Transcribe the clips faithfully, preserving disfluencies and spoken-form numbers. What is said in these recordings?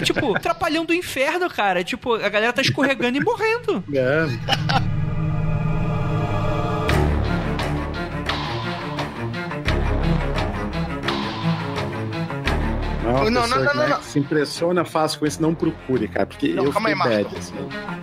tipo, Trapalhão do Inferno, cara. Tipo, a galera tá escorregando e morrendo. É. Não, não, não, não, não, não. Se impressiona fácil com isso, não procure, cara, porque não, eu fiquei bad, assim.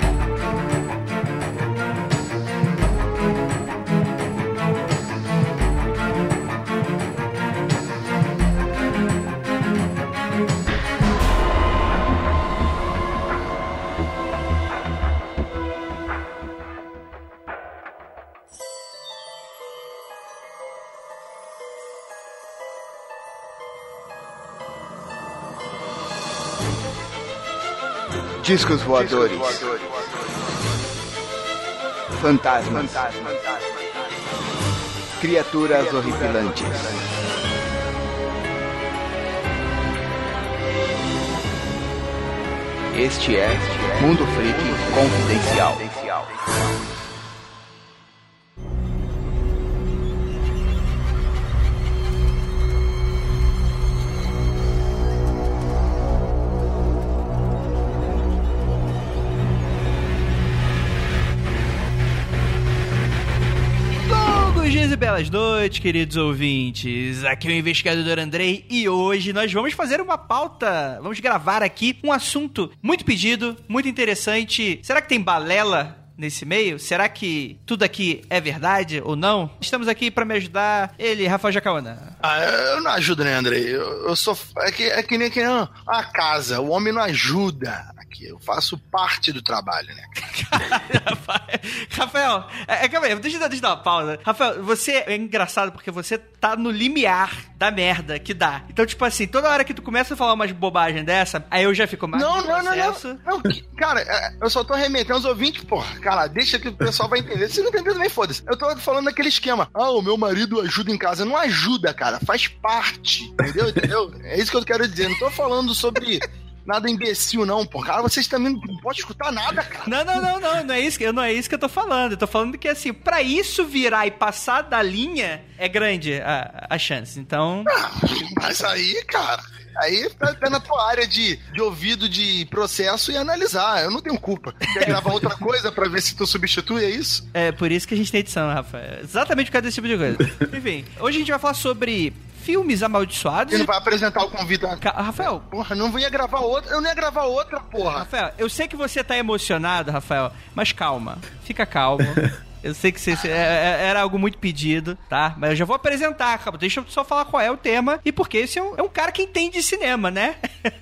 Discos voadores. Fantasmas. Criaturas horripilantes. Este é Mundo Freak Confidencial. Belas noites, queridos ouvintes. Aqui é o investigador Andrei e hoje nós vamos fazer uma pauta. Vamos gravar aqui um assunto muito pedido, muito interessante. Será que tem balela nesse meio? Será que tudo aqui é verdade ou não? Estamos aqui pra me ajudar. Ele, Rafael Jacaúna. Ah, eu não ajudo, né, Andrei? Eu, eu sou... É que, é que nem que nem a casa. O homem não ajuda. Aqui, eu faço parte do trabalho, né? Rafael, é, calma aí, deixa, deixa eu dar uma pausa. Rafael, você é engraçado porque você tá no limiar da merda que dá. Então, tipo assim, toda hora que tu começa a falar umas bobagens dessa, aí eu já fico mais não, não, não, não, não. Cara, eu só tô remetendo aos ouvintes, porra. Cara, deixa que o pessoal vai entender. Se não entender, também foda-se. Eu tô falando daquele esquema. Ah, o meu marido ajuda em casa. Não ajuda, cara. Faz parte. Entendeu? Entendeu? É isso que eu quero dizer. Não tô falando sobre... Nada imbecil, não, pô. Cara, vocês também não podem escutar nada, cara. Não, não, não, não. Não é isso que, não é isso que eu tô falando. Eu tô falando que, assim, pra isso virar e passar da linha, é grande a, a chance. Então... Ah, mas aí, cara... Aí tá, tá na tua área de, de ouvido de processo e analisar. Eu não tenho culpa. Quer gravar outra coisa pra ver se tu substitui, é isso? É, por isso que a gente tem edição, Rafa. Exatamente por causa desse tipo de coisa. Enfim, hoje a gente vai falar sobre... filmes amaldiçoados. Ele vai apresentar o convidado. Ca- Rafael. Porra, não ia gravar outra. Eu não ia gravar outra, porra. Rafael, eu sei que você tá emocionado, Rafael, mas calma. Fica calmo. Eu sei que você, é, era algo muito pedido, tá? Mas eu já vou apresentar, calma. Deixa eu só falar qual é o tema e porque esse é um, é um cara que entende de cinema, né?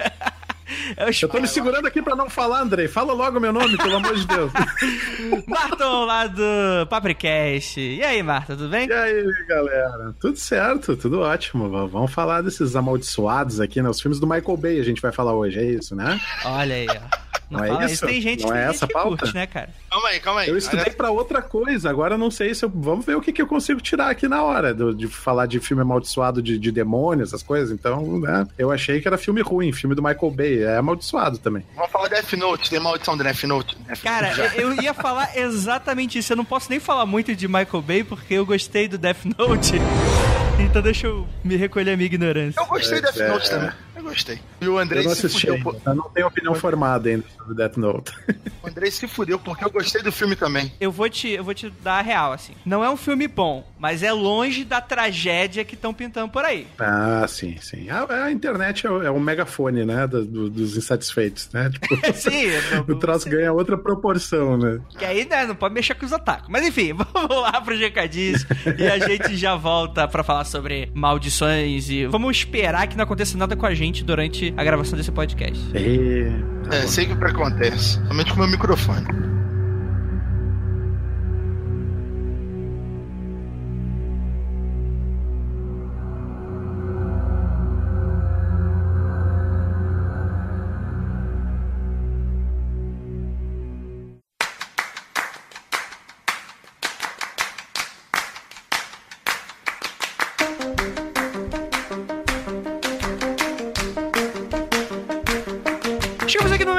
Eu, eu tô me segurando aqui pra não falar, Andrei. Fala logo meu nome, pelo amor de Deus. Marton, lá do Papricast. E aí, Marta, tudo bem? E aí, galera? Tudo certo, tudo ótimo. Vamos falar desses amaldiçoados aqui, né? Os filmes do Michael Bay a gente vai falar hoje, é isso, né? Olha aí, ó. Não, não é isso? isso? Tem gente, não tem é gente essa que pauta? curte, né, cara? Calma aí, calma aí. Eu estudei pra outra coisa, agora eu não sei se eu... Vamos ver o que, que eu consigo tirar aqui na hora do, de falar de filme amaldiçoado de, de demônios, essas coisas. Então, né, eu achei que era filme ruim, filme do Michael Bay, é amaldiçoado também. Vamos falar Death Note, tem maldição do Death Note. Death Cara, Note eu ia falar exatamente isso. Eu não posso nem falar muito de Michael Bay porque eu gostei do Death Note. Então deixa eu me recolher a minha ignorância. Eu gostei é, do Death é... Note também. Eu gostei. E o Andrei eu não se assisti fudeu. Ainda, Por... eu não tenho opinião formada ainda sobre Death Note. O Andrei se fudeu porque eu gostei do filme também. Eu vou te, eu vou te dar a real, assim. Não é um filme bom, mas é longe da tragédia que estão pintando por aí. Ah, sim, sim. A, a internet é o, é o megafone, né, do, do, dos insatisfeitos, né? Tipo, sim. O troço ganha outra proporção, né? Que aí, né, não pode mexer com os ataques. Mas enfim, vamos lá pro recadinhos e a gente já volta pra falar sobre maldições e vamos esperar que não aconteça nada com a gente durante a gravação desse podcast. E... É, sei que o que acontece. Somente com o meu microfone.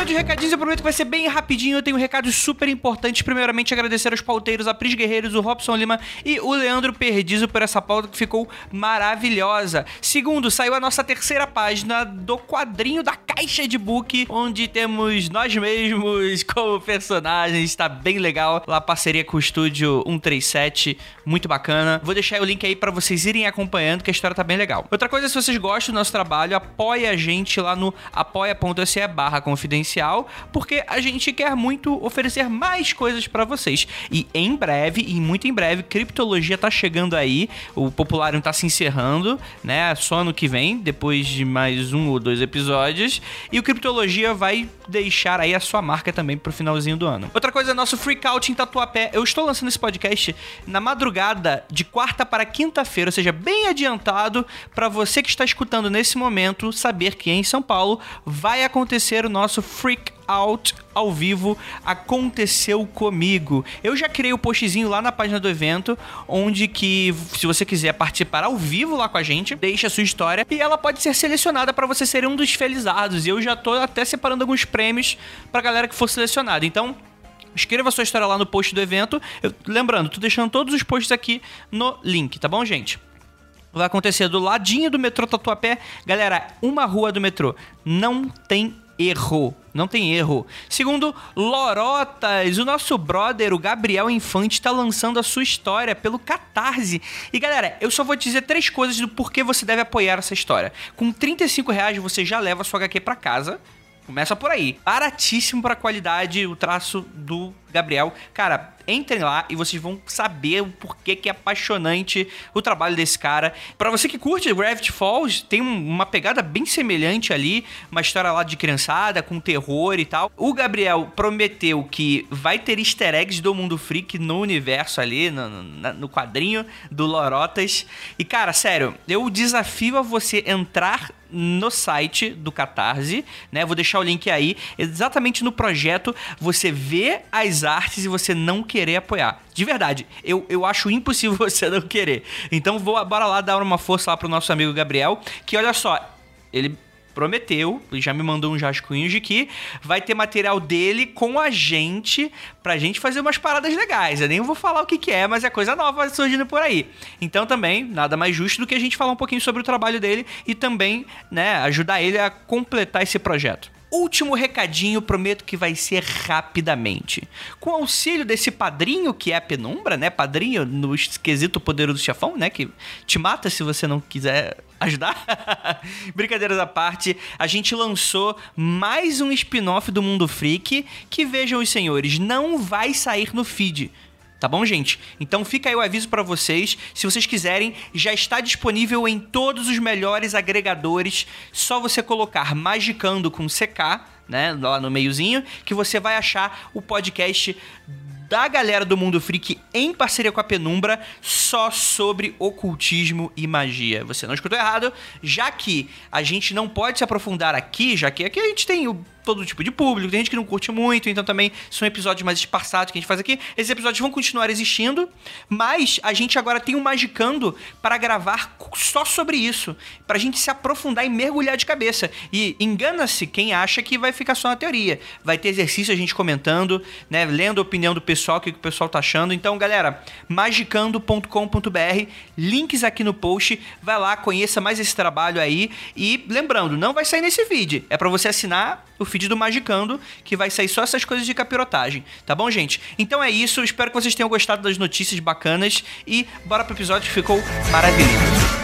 de recadinhos, eu prometo que vai ser bem rapidinho. Eu tenho recados super importantes. Primeiramente, agradecer aos pauteiros, a Pris Guerreiros, o Robson Lima e o Leandro Perdizo por essa pauta que ficou maravilhosa. Segundo, saiu a nossa terceira página do quadrinho da Caixa de Book, onde temos nós mesmos como personagens. Tá bem legal. Lá, parceria com o Estúdio cento e trinta e sete. Muito bacana. Vou deixar o link aí pra vocês irem acompanhando, que a história tá bem legal. Outra coisa, se vocês gostam do nosso trabalho, apoia a gente lá no apoia.se barra confidencial, porque a gente quer muito oferecer mais coisas pra vocês. E em breve, e muito em breve, Criptologia tá chegando aí, o Popularium tá se encerrando, né, só ano que vem, depois de mais um ou dois episódios, e o Criptologia vai deixar aí a sua marca também pro finalzinho do ano. Outra coisa, nosso Freakout em Tatuapé. Eu estou lançando esse podcast na madrugada de quarta para quinta-feira, ou seja, bem adiantado para você que está escutando nesse momento saber que em São Paulo vai acontecer o nosso Freak Out ao vivo. Aconteceu comigo. Eu já criei o postzinho lá na página do evento, onde que, se você quiser participar ao vivo lá com a gente, deixa a sua história e ela pode ser selecionada para você ser um dos felizados. E eu já tô até separando alguns prêmios pra galera que for selecionada. Então, escreva sua história lá no post do evento. Eu, lembrando, tô deixando todos os posts aqui no link, tá bom, gente? Vai acontecer do ladinho do metrô Tatuapé. Galera, uma rua do metrô. Não tem erro. Não tem erro. Segundo, Lorotas, o nosso brother, o Gabriel Infante, tá lançando a sua história pelo Catarse. E galera, eu só vou te dizer três coisas do porquê você deve apoiar essa história. Com trinta e cinco reais você já leva a sua agá quê pra casa. Começa por aí. Baratíssimo pra qualidade, o traço do Gabriel. Cara, entrem lá e vocês vão saber o porquê que é apaixonante o trabalho desse cara. Pra você que curte Gravity Falls, tem uma pegada bem semelhante ali, uma história lá de criançada, com terror e tal. O Gabriel prometeu que vai ter easter eggs do Mundo Freak no universo ali, no, no, no quadrinho do Lorotas. E cara, sério, eu desafio a você entrar no site do Catarse, né? Vou deixar o link aí, exatamente no projeto, você vê as artes e você não querer apoiar. De verdade, eu, eu acho impossível você não querer. Então, vou, bora lá dar uma força lá pro nosso amigo Gabriel, que olha só, ele prometeu, já me mandou um jascunho de que vai ter material dele com a gente, pra gente fazer umas paradas legais. Eu nem vou falar o que que é, mas é coisa nova surgindo por aí. Então também, nada mais justo do que a gente falar um pouquinho sobre o trabalho dele e também, né, ajudar ele a completar esse projeto. Último recadinho, prometo que vai ser rapidamente. Com o auxílio desse padrinho que é a Penumbra, né? Padrinho no quesito Poderoso Chefão, né? Que te mata se você não quiser ajudar. Brincadeiras à parte, a gente lançou mais um spin-off do Mundo Freak que, vejam os senhores, não vai sair no feed. Tá bom, gente? Então fica aí o aviso pra vocês. Se vocês quiserem, já está disponível em todos os melhores agregadores. Só você colocar Magicando com C K, né? Lá no meiozinho, que você vai achar o podcast da galera do Mundo Freak em parceria com a Penumbra, só sobre ocultismo e magia. Você não escutou errado, já que a gente não pode se aprofundar aqui, já que aqui a gente tem o todo tipo de público, tem gente que não curte muito, então também são episódios mais esparçados que a gente faz aqui. Esses episódios vão continuar existindo, mas a gente agora tem um Magicando para gravar só sobre isso, pra gente se aprofundar e mergulhar de cabeça. E engana-se quem acha que vai ficar só na teoria. Vai ter exercício a gente comentando, né, lendo a opinião do pessoal, o que o pessoal tá achando. Então, galera, magicando ponto com ponto b r, links aqui no post, vai lá, conheça mais esse trabalho aí. E lembrando, não vai sair nesse feed, é pra você assinar o feed do Magicando, que vai sair só essas coisas de capirotagem, tá bom, gente? Então é isso, espero que vocês tenham gostado das notícias bacanas e bora pro episódio que ficou maravilhoso.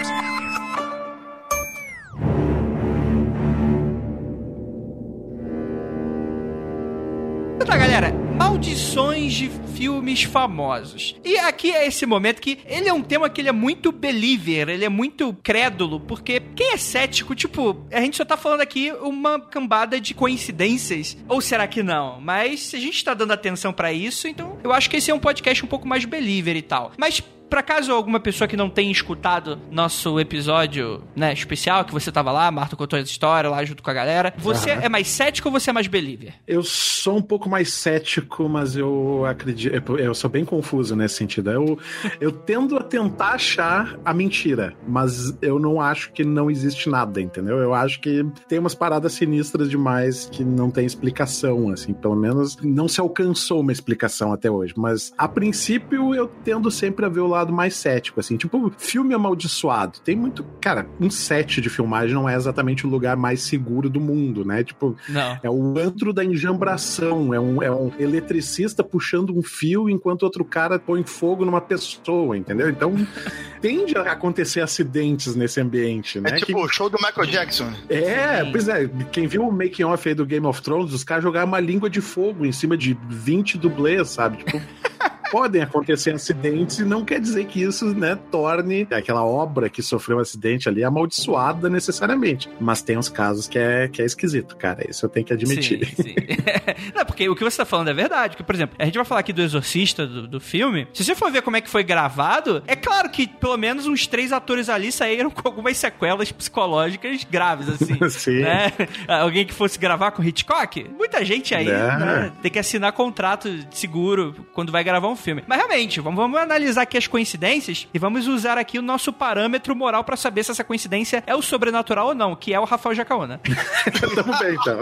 Tá, galera, maldições de filmes famosos. E aqui é esse momento que ele é um tema que ele é muito believer, ele é muito crédulo, porque quem é cético, tipo, a gente só tá falando aqui uma cambada de coincidências, ou será que não? Mas se a gente tá dando atenção pra isso, então eu acho que esse é um podcast um pouco mais believer e tal. Mas Pra caso alguma pessoa que não tenha escutado nosso episódio, né, especial, que você tava lá, Marta contou essa história lá junto com a galera, você uhum. é mais cético ou você é mais believer? Eu sou um pouco mais cético, mas eu acredito, eu sou bem confuso nesse sentido. Eu, eu tendo a tentar achar a mentira, mas eu não acho que não existe nada, entendeu? Eu acho que tem umas paradas sinistras demais que não tem explicação, assim, pelo menos não se alcançou uma explicação até hoje, mas a princípio eu tendo sempre a ver o lado mais cético, assim, tipo, filme amaldiçoado, tem muito, cara, um set de filmagem não é exatamente o lugar mais seguro do mundo, né, tipo, não. É o antro da enjambração, é um, é um eletricista puxando um fio enquanto outro cara põe fogo numa pessoa, entendeu? Então, tende a acontecer acidentes nesse ambiente, né? É tipo o que... show do Michael Jackson. É, Sim. pois é, quem viu o making off aí do Game of Thrones, os caras jogaram uma língua de fogo em cima de vinte dublês, sabe? Tipo, podem acontecer acidentes e não quer dizer que isso, né, torne aquela obra que sofreu um acidente ali amaldiçoada necessariamente. Mas tem uns casos que é, que é esquisito, cara. Isso eu tenho que admitir. Sim, sim. Não, porque o que você tá falando é verdade. Que, por exemplo, a gente vai falar aqui do Exorcista, do, do filme. Se você for ver como é que foi gravado, é claro que pelo menos uns três atores ali saíram com algumas sequelas psicológicas graves, assim. Sim. Né? Alguém que fosse gravar com Hitchcock, muita gente aí é. né, tem que assinar contrato de seguro quando vai gravar um filme. Mas realmente, vamos, vamos analisar aqui as coincidências e vamos usar aqui o nosso parâmetro moral pra saber se essa coincidência é o sobrenatural ou não, que é o Rafael Jacaúna. Tamo bem, então.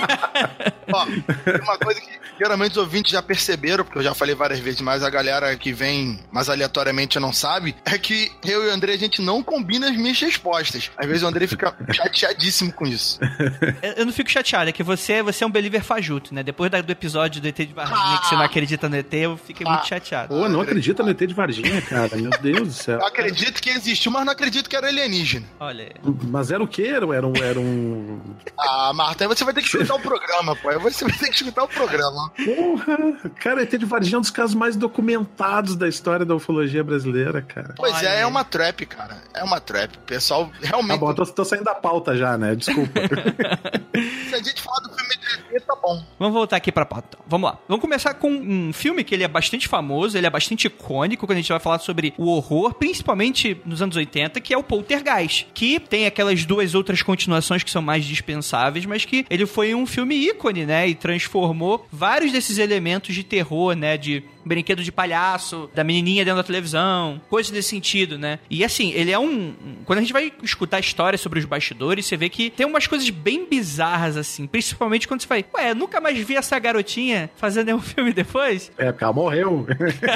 Ó, tem uma coisa que geralmente os ouvintes já perceberam, porque eu já falei várias vezes, mas a galera que vem mais aleatoriamente não sabe, é que eu e o André, a gente não combina as minhas respostas. Às vezes o André fica chateadíssimo com isso. Eu não fico chateado, é que você, você é um believer fajuto, né? Depois do episódio do E T de Varginha, ah, que você não acredita no E T, eu fiquei ah, muito chateado. Pô, não acredita no E T de Varginha, cara. Meu Deus do céu. Eu acredito que existiu, mas não acredito que era alienígena. Olha aí. Mas era o quê? Era um... Era um... Ah, Marta, aí você vai ter que escutar o programa, pô. Aí você vai ter que escutar o programa. Porra! Cara, E T de Varginha é um dos casos mais documentados da história da ufologia brasileira, cara. Pois Olha. é, é uma trap, cara. É uma trap. O pessoal realmente... Tá bom, tô, tô saindo da pauta já, né? Desculpa. Se a gente falar do filme de E T, tá bom. Vamos voltar aqui pra pauta, então. Vamos lá. Vamos começar com um filme que ele é bastante famoso, ele é bastante icônico quando a gente vai falar sobre o horror, principalmente nos anos oitenta, que é o Poltergeist, que tem aquelas duas outras continuações que são mais dispensáveis, mas que ele foi um filme ícone, né, e transformou vários desses elementos de terror, né, de brinquedo de palhaço, da menininha dentro da televisão, coisas desse sentido, né? E assim, ele é um... Quando a gente vai escutar a história sobre os bastidores, você vê que tem umas coisas bem bizarras, assim, principalmente quando você vai, ué, eu nunca mais vi essa garotinha fazendo nenhum filme depois? É, porque ela morreu.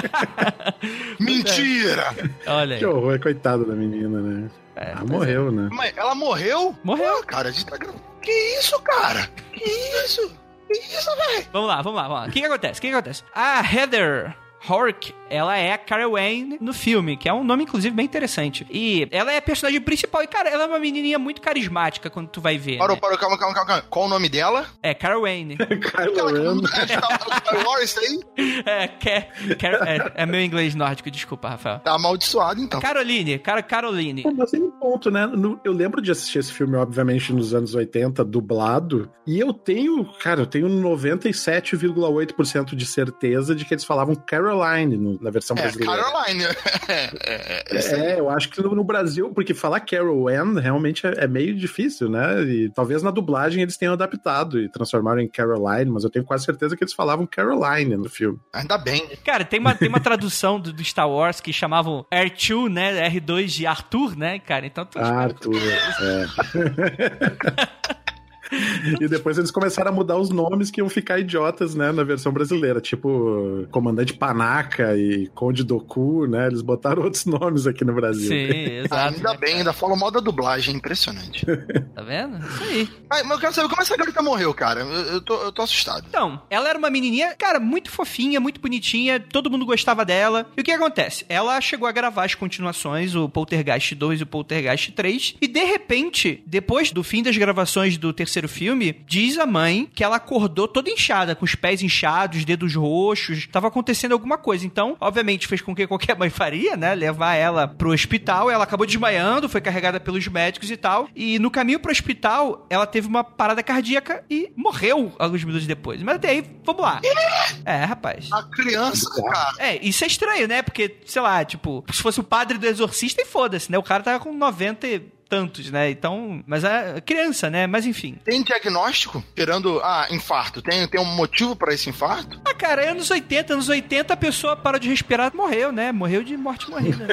Mentira! Olha aí. Que horror, coitada da menina, né? É, ela morreu, é. né? Mas ela morreu? Morreu. Pô, cara, a gente tá gravando. Que isso, cara? Que isso? Que isso, velho? Vamos lá, vamos lá, vamos lá. O que que acontece? O que que acontece? A Heather Horick, ela é a Carol Wayne no filme, que é um nome, inclusive, bem interessante. E ela é a personagem principal. E, cara, ela é uma menininha muito carismática quando tu vai ver. Parou, né? parou, calma, calma, calma. Qual o nome dela? É Carol Wayne. Carol Wayne. Star Wars aí? É, Car, Car, é, é meu inglês nórdico, desculpa, Rafael. Tá amaldiçoado, então. Caroline, cara, Caroline. Pô, mas tem um ponto, né? No, eu lembro de assistir esse filme, obviamente, nos anos oitenta, dublado, e eu tenho, cara, eu tenho noventa e sete vírgula oito por cento de certeza de que eles falavam Caroline no, na versão é, brasileira. Caroline. é, é, é, eu acho que no, no Brasil, porque falar Carol Ann realmente é, é meio difícil, né? E talvez na dublagem eles tenham adaptado e transformaram em Caroline, mas eu tenho quase certeza que eles falavam Caroline no filme. Ainda bem. Cara, tem uma, tem uma tradução do, do Star Wars que chamavam R dois, né? R dois de Arthur, né, cara? Então... Tu... Ah, Arthur, é. E depois eles começaram a mudar os nomes que iam ficar idiotas, né, na versão brasileira, tipo Comandante Panaca e Conde Doku, né, eles botaram outros nomes aqui no Brasil. Sim, exato. Ainda né, bem, cara? ainda falam mal da dublagem, impressionante. Tá vendo? Isso aí. Mas, mas eu quero saber como essa garota morreu, cara, eu, eu, tô, eu tô assustado. Então, ela era uma menininha, cara, muito fofinha, muito bonitinha, todo mundo gostava dela. E o que acontece? Ela chegou a gravar as continuações, o Poltergeist dois e o Poltergeist três, e de repente, depois do fim das gravações do terceiro terceiro filme, diz a mãe que ela acordou toda inchada, com os pés inchados, dedos roxos, tava acontecendo alguma coisa. Então, obviamente, fez com que qualquer mãe faria, né? Levar ela pro hospital. Ela acabou desmaiando, foi carregada pelos médicos e tal. E no caminho pro hospital, ela teve uma parada cardíaca e morreu alguns minutos depois. Mas até aí, vamos lá. É, rapaz. A criança, cara. É, isso é estranho, né? Porque, sei lá, tipo, se fosse o padre do exorcista, e foda-se, né? O cara tava com noventa e tantos, né? Então, mas é criança, né? Mas enfim. Tem diagnóstico? Esperando, ah, infarto. Tem, tem um motivo pra esse infarto? Ah, cara, é anos oitenta. Anos oitenta a pessoa parou de respirar, morreu, né? Morreu de morte morrida.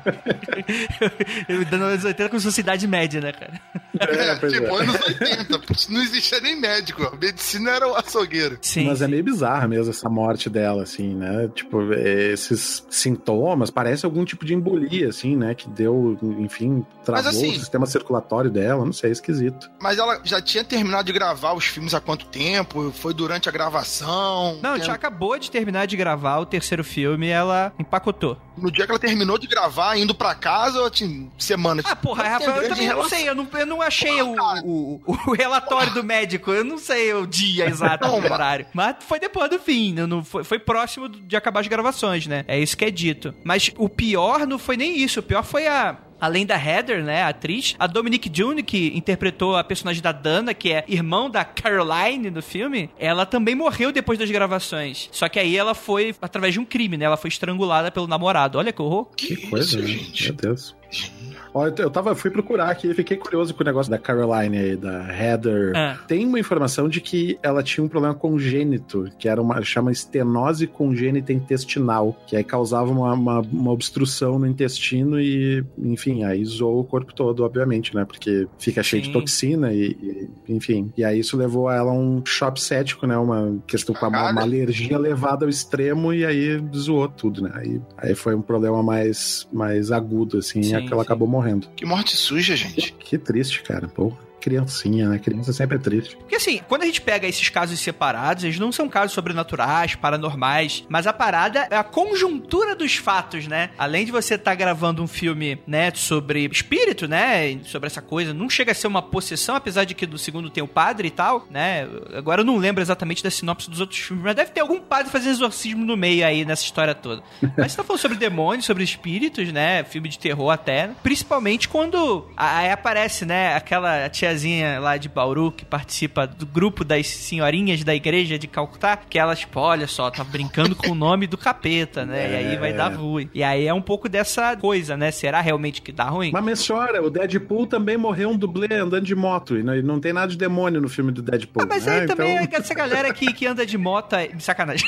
Eu dando anos oitenta como sociedade média, né, cara? É, tipo, anos oitenta. Não existia nem médico. A medicina era o açougueiro. Sim, mas sim. É meio bizarra mesmo essa morte dela, assim, né? Tipo, esses sintomas, parece algum tipo de embolia, assim, né? Que deu, enfim, travou mas, assim, o sistema circulatório dela, não sei, é esquisito. Mas ela já tinha terminado de gravar os filmes há quanto tempo? Foi durante a gravação? Não, tem... já acabou de terminar de gravar o terceiro filme e ela empacotou. No dia que ela terminou de gravar, indo pra casa, tinha semanas. Ah, porra, Rafael, eu também não sei, eu não, eu não achei porra, o, o, o relatório porra. do médico, eu não sei o dia exato do horário. Mas foi depois do fim, não foi, foi próximo de acabar as gravações, né? É isso que é dito. Mas o pior não foi nem isso, o pior foi a... Além da Heather, né, a atriz, a Dominique June, que interpretou a personagem da Dana, que é irmão da Caroline no filme, ela também morreu depois das gravações. Só que aí ela foi através de um crime, né? Ela foi estrangulada pelo namorado. Olha que horror. Que, que coisa, isso, né? Gente. Meu Deus. Olha, eu tava, fui procurar aqui e fiquei curioso com o negócio da Caroline aí, da Heather. Ah. Tem uma informação de que ela tinha um problema congênito, que era uma, chama estenose congênita intestinal, que aí causava uma, uma, uma obstrução no intestino e, enfim, aí zoou o corpo todo, obviamente, né? Porque fica cheio Sim. de toxina e, e, enfim. E aí isso levou a ela a um choque séptico, né? Uma questão com uma, uma alergia levada ao extremo e aí zoou tudo, né? Aí, aí foi um problema mais, mais agudo, assim, sim, e ela sim. acabou morrendo. Que morte suja, gente. Que triste, cara. Pô, criancinha, né? Criança sempre é triste. Porque assim, quando a gente pega esses casos separados, eles não são casos sobrenaturais, paranormais, mas a parada é a conjuntura dos fatos, né? Além de você estar tá gravando um filme, né, sobre espírito, né, sobre essa coisa, não chega a ser uma possessão, apesar de que no segundo tem o padre e tal, né? Agora eu não lembro exatamente da sinopse dos outros filmes, mas deve ter algum padre fazendo exorcismo no meio aí nessa história toda. Mas você tá falando sobre demônios, sobre espíritos, né? Filme de terror até, né? Principalmente quando aí aparece, né, aquela tia lá de Bauru, que participa do grupo das senhorinhas da igreja de Calcutá, que elas, tipo, olha só, tá brincando com o nome do capeta, né? É. E aí vai dar ruim. E aí é um pouco dessa coisa, né? Será realmente que dá ruim? Mas, mas chora, o Deadpool também morreu um dublê andando de moto, e não, e não tem nada de demônio no filme do Deadpool. Ah, mas né? aí então... também essa galera que, que anda de moto é sacanagem.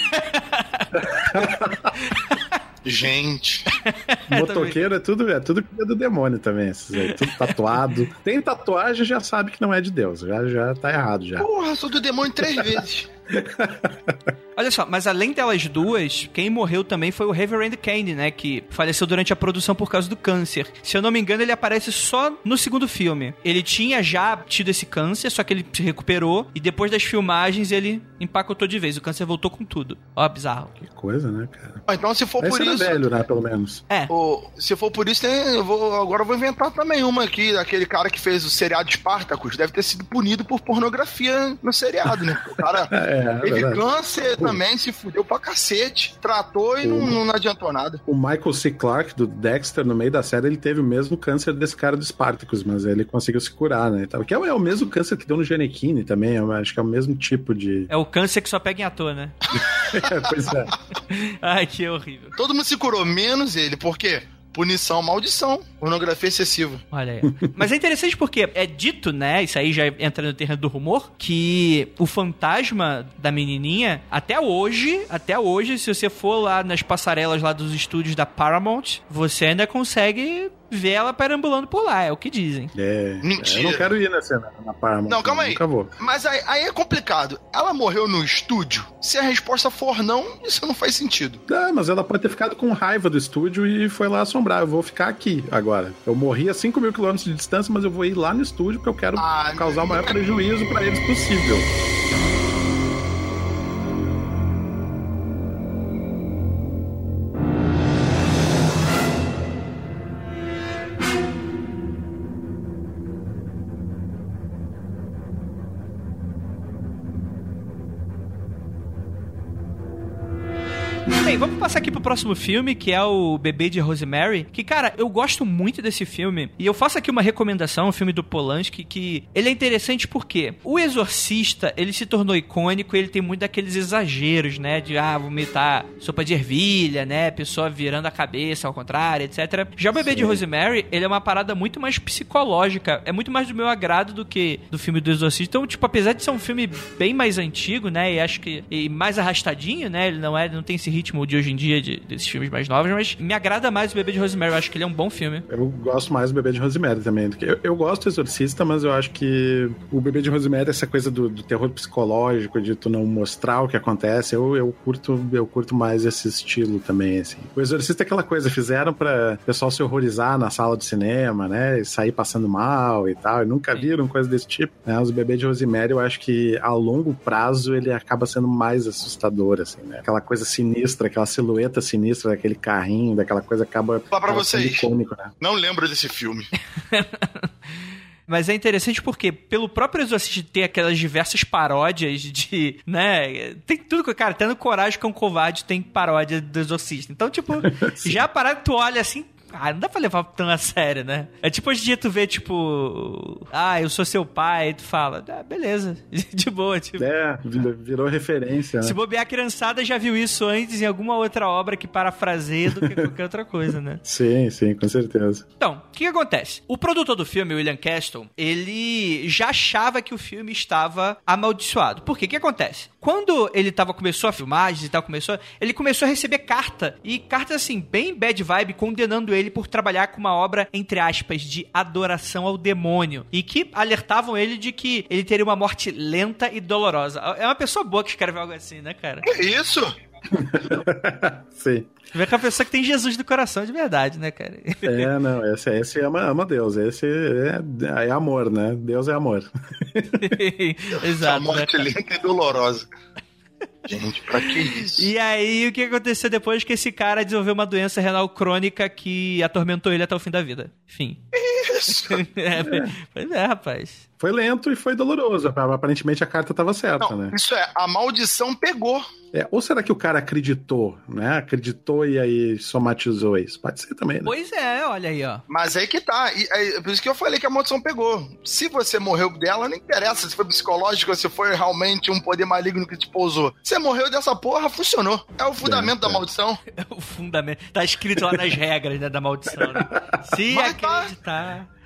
Gente. Motoqueiro é tudo, é tudo que é do demônio também. Esses aí, tudo tatuado. Tem tatuagem, já sabe que não é de Deus. Já, já tá errado já. Porra, sou do demônio três vezes. Olha só, mas além delas duas, quem morreu também foi o Reverend Kane, né? Que faleceu durante a produção por causa do câncer. Se eu não me engano, ele aparece só no segundo filme. Ele tinha já tido esse câncer, só que ele se recuperou e depois das filmagens ele empacotou de vez. O câncer voltou com tudo. Ó, bizarro. Que coisa, né, cara? Ah, então se for Esse por era isso... velho, né, pelo menos. É. O, se for por isso, tem, eu vou, agora eu vou inventar também uma aqui. Aquele cara que fez o seriado Spartacus deve ter sido punido por pornografia no seriado, né? O cara é, teve é câncer Pô. também, se fudeu pra cacete. Tratou e não, não adiantou nada. O Michael C. Clarke, do Dexter, no meio da série, ele teve o mesmo câncer desse cara do Spartacus, mas ele conseguiu se curar, né? Que é o mesmo câncer que deu no Gianecchini também, eu acho que é o mesmo tipo de... É o câncer que só pega em ator, né? É, pois é. Ai, que horrível. Todo mundo se curou, menos ele. Por quê? Punição, maldição, pornografia excessiva. Olha aí. Mas é interessante porque é dito, né, isso aí já entra no terreno do rumor, que o fantasma da menininha, até hoje, até hoje, se você for lá nas passarelas lá dos estúdios da Paramount, você ainda consegue ver ela perambulando por lá, é o que dizem. É, mentira. Eu não quero ir nessa, na Paramount. Não, calma aí. Nunca vou. Mas aí, aí é complicado. Ela morreu no estúdio? Se a resposta for não, isso não faz sentido. Ah, mas ela pode ter ficado com raiva do estúdio e foi lá assombrar. Eu vou ficar aqui agora. Eu morri a cinco mil quilômetros de distância, mas eu vou ir lá no estúdio porque eu quero ah, causar o maior prejuízo pra eles possível. Bem, vamos passar aqui pro próximo filme, que é o Bebê de Rosemary, que, cara, eu gosto muito desse filme, e eu faço aqui uma recomendação, um filme do Polanski, que ele é interessante porque o Exorcista, ele se tornou icônico, ele tem muito daqueles exageros, né, de, ah, vomitar sopa de ervilha, né, pessoa virando a cabeça ao contrário, etcétera. Já o Bebê Sim. de Rosemary, ele é uma parada muito mais psicológica, é muito mais do meu agrado do que do filme do Exorcista. Então, tipo, apesar de ser um filme bem mais antigo, né, e acho que e mais arrastadinho, né, ele não é, não tem esse ritmo de hoje em dia de, desses filmes mais novos, mas me agrada mais o Bebê de Rosemary, eu acho que ele é um bom filme. Eu gosto mais do Bebê de Rosemary também. Eu, eu gosto do Exorcista, mas eu acho que o Bebê de Rosemary, essa coisa do, do terror psicológico, de tu não mostrar o que acontece, eu, eu, curto, eu curto mais esse estilo também, assim. O Exorcista é aquela coisa, fizeram pra o pessoal se horrorizar na sala de cinema, né, e sair passando mal e tal, e nunca Sim. viram coisa desse tipo, né? Os Bebê de Rosemary, eu acho que a longo prazo ele acaba sendo mais assustador, assim, né? Aquela coisa sinistra, aquela silhueta sinistra daquele carrinho, daquela coisa acaba... Falar pra vocês, icônico, né? Não lembro desse filme. Mas é interessante porque, pelo próprio Exorcista ter aquelas diversas paródias de, né, tem tudo, cara, tendo Coragem com o Covarde tem paródia do Exorcista. Então, tipo, já a parada tu olha assim, ah, não dá pra levar tão a sério, né? É tipo hoje em dia tu vê, tipo, ah, eu sou seu pai, e tu fala, ah, beleza, de boa, tipo. É, virou referência, né? Se bobear, a criançada já viu isso antes em alguma outra obra que parafraseia do que qualquer outra coisa, né? Sim, sim, com certeza. Então, o que, que acontece? O produtor do filme, William Castle, ele já achava que o filme estava amaldiçoado. Por quê? O que acontece? Quando ele tava, começou a filmagens e tal, começou, ele começou a receber carta, e cartas assim, bem bad vibe, condenando ele por trabalhar com uma obra, entre aspas, de adoração ao demônio, e que alertavam ele de que ele teria uma morte lenta e dolorosa. É uma pessoa boa que escreve algo assim, né, cara? Que isso? Sim. Vê que é uma pessoa que tem Jesus no coração de verdade, né, cara? É, não, esse, esse ama, ama Deus, esse é, é amor, né? Deus é amor. Exato. A morte né, lenta e dolorosa. Gente, pra que isso? E aí, o que aconteceu depois? Que esse cara desenvolveu uma doença renal crônica que atormentou ele até o fim da vida. Enfim. Isso. é, pois é, rapaz. Foi lento e foi doloroso. Aparentemente a carta estava certa, Não, né? Isso é, a maldição pegou. É, ou será que o cara acreditou, né? Acreditou e aí somatizou isso? Pode ser também, né? Pois é, olha aí, ó. Mas aí que tá. E, é, por isso que eu falei que a maldição pegou. Se você morreu dela, não interessa se foi psicológico, se foi realmente um poder maligno que te pousou. Você morreu dessa porra, funcionou. É o fundamento é, da é. maldição. É o fundamento. Tá escrito lá nas regras, né, da maldição, né? Se mas acreditar... Tá...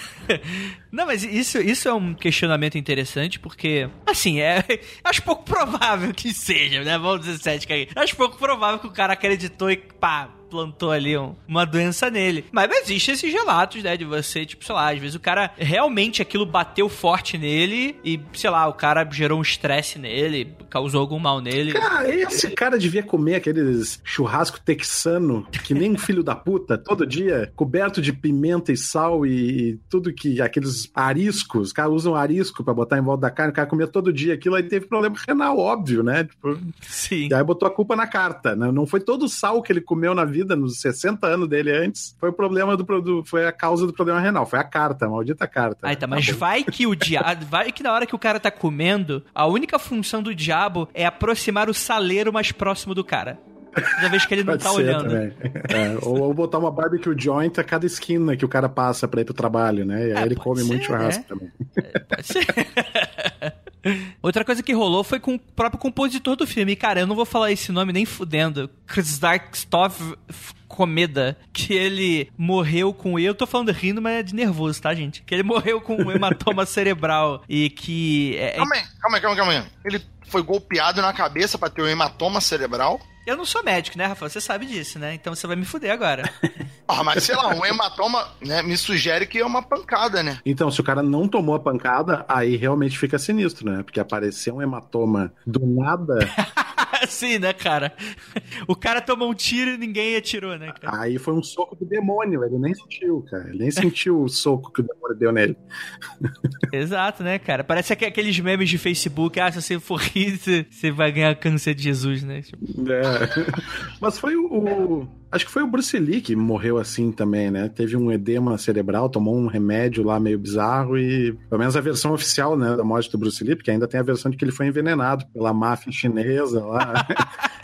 Não, mas isso, isso é um questionamento interessante, porque, assim, é, acho pouco provável que seja, né? Vamos dizer cética aí. Acho pouco provável que o cara acreditou e pá, plantou ali um, uma doença nele. Mas existem esses relatos, né, de você, tipo, sei lá, às vezes o cara realmente aquilo bateu forte nele e, sei lá, o cara gerou um estresse nele, causou algum mal nele. Cara, esse cara devia comer aqueles churrasco texano, que nem um filho da puta, todo dia, coberto de pimenta e sal e tudo que, aqueles ariscos, os caras usam arisco pra botar em volta da carne, o cara comia todo dia aquilo, aí teve problema renal, óbvio, né? Tipo, sim. E aí botou a culpa na carta, né? Não foi todo o sal que ele comeu na vida, nos sessenta anos dele antes, foi o problema do produto, foi a causa do problema renal, foi a carta, a maldita carta. Aí tá, mas tá vai que o diabo, vai que na hora que o cara tá comendo, a única função do diabo é aproximar o saleiro mais próximo do cara. Toda vez que ele não Pode tá ser olhando. É, ou, ou botar uma barbecue joint a cada esquina que o cara passa pra ir pro trabalho, né? E aí é, ele come ser, muito churrasco né? também. É, pode ser. Outra coisa que rolou foi com o próprio compositor do filme. E, cara, eu não vou falar esse nome nem fudendo. Krzysztof Komeda, que ele morreu com... Eu tô falando rindo, mas é de nervoso, tá, gente? Que ele morreu com um hematoma cerebral e que... É... Calma aí, calma aí, calma aí, calma aí. Ele foi golpeado na cabeça pra ter um hematoma cerebral? Eu não sou médico, né, Rafa? Você sabe disso, né? Então você vai me fuder agora. Ah, mas sei lá, um hematoma, né, me sugere que é uma pancada, né? Então, se o cara não tomou a pancada, aí realmente fica sinistro, né? Porque apareceu um hematoma do nada... Sim, né, cara? O cara tomou um tiro e ninguém atirou, né, cara? Aí foi um soco do demônio, ele nem sentiu, cara. Ele nem sentiu o soco que o demônio deu nele. Exato, né, cara? Parece aqueles memes de Facebook, ah, se você for rir, você vai ganhar câncer de Jesus, né? É. Mas foi o, o... Acho que foi o Bruce Lee que morreu assim também, né? Teve um edema cerebral, tomou um remédio lá meio bizarro e... Pelo menos a versão oficial, né, da morte do Bruce Lee, porque ainda tem a versão de que ele foi envenenado pela máfia chinesa lá.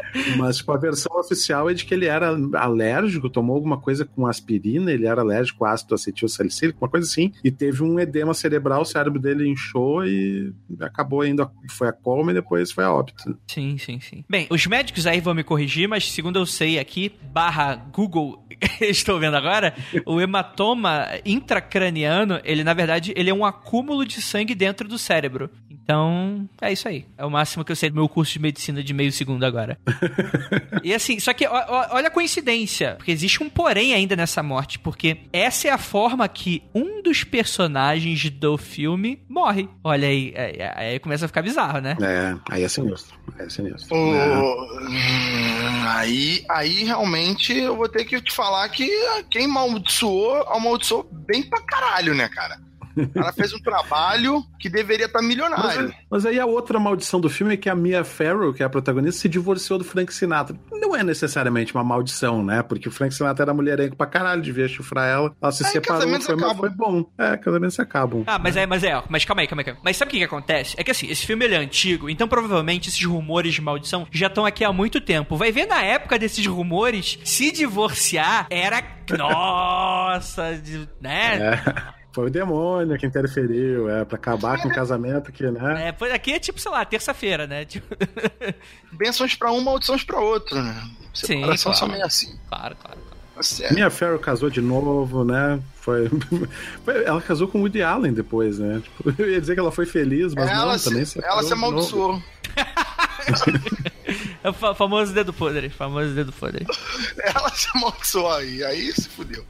Mas, tipo, a versão oficial é de que ele era alérgico, tomou alguma coisa com aspirina, ele era alérgico a ácido acetilsalicílico, uma coisa assim, e teve um edema cerebral, o cérebro dele inchou e acabou indo, foi a coma e depois foi a óbito. Sim, sim, sim. Bem, os médicos aí vão me corrigir, mas segundo eu sei aqui, barra Google, estou vendo agora, o hematoma intracraniano, ele na verdade, ele é um acúmulo de sangue dentro do cérebro. Então, é isso aí. É o máximo que eu sei do meu curso de medicina de meio segundo agora. E assim, só que ó, ó, olha a coincidência, porque existe um porém ainda nessa morte, porque essa é a forma que um dos personagens do filme morre. Olha aí, aí, aí começa a ficar bizarro, né? É, aí é sinistro. Aí é sinistro. O... É. Aí, aí realmente eu vou ter que te falar que quem amaldiçoou, amaldiçoou bem pra caralho, né, cara? Ela fez um trabalho que deveria estar milionário. Mas, mas aí a outra maldição do filme é que a Mia Farrow, que é a protagonista, se divorciou do Frank Sinatra. Não é necessariamente uma maldição, né? Porque o Frank Sinatra era mulherengo pra caralho, devia chufrar ela. Ela se é, separou, foi, mas foi bom. É, casamentos se acabam. Ah, mas é, mas é, mas calma aí, calma aí, calma aí. Mas sabe o que que acontece? É que assim, esse filme ele é antigo, então provavelmente esses rumores de maldição já estão aqui há muito tempo. Vai ver na época desses rumores, se divorciar era... Nossa, né? É. Foi o demônio que interferiu, é, pra acabar com o casamento aqui, né? É, aqui é tipo, sei lá, terça-feira, né? Tipo... Bênçãos pra um, maldições pra outro, né? Separação Sim, claro. só meio assim. Claro, claro, claro. Certo. Mia Farrow casou de novo, né? Foi... ela casou com o Woody Allen depois, né? Tipo, eu ia dizer que ela foi feliz, mas ela não, se, também se ela se amaldiçoou. É o famoso dedo podre, famoso dedo podre. Ela se amaldiçoou aí, aí se fudeu.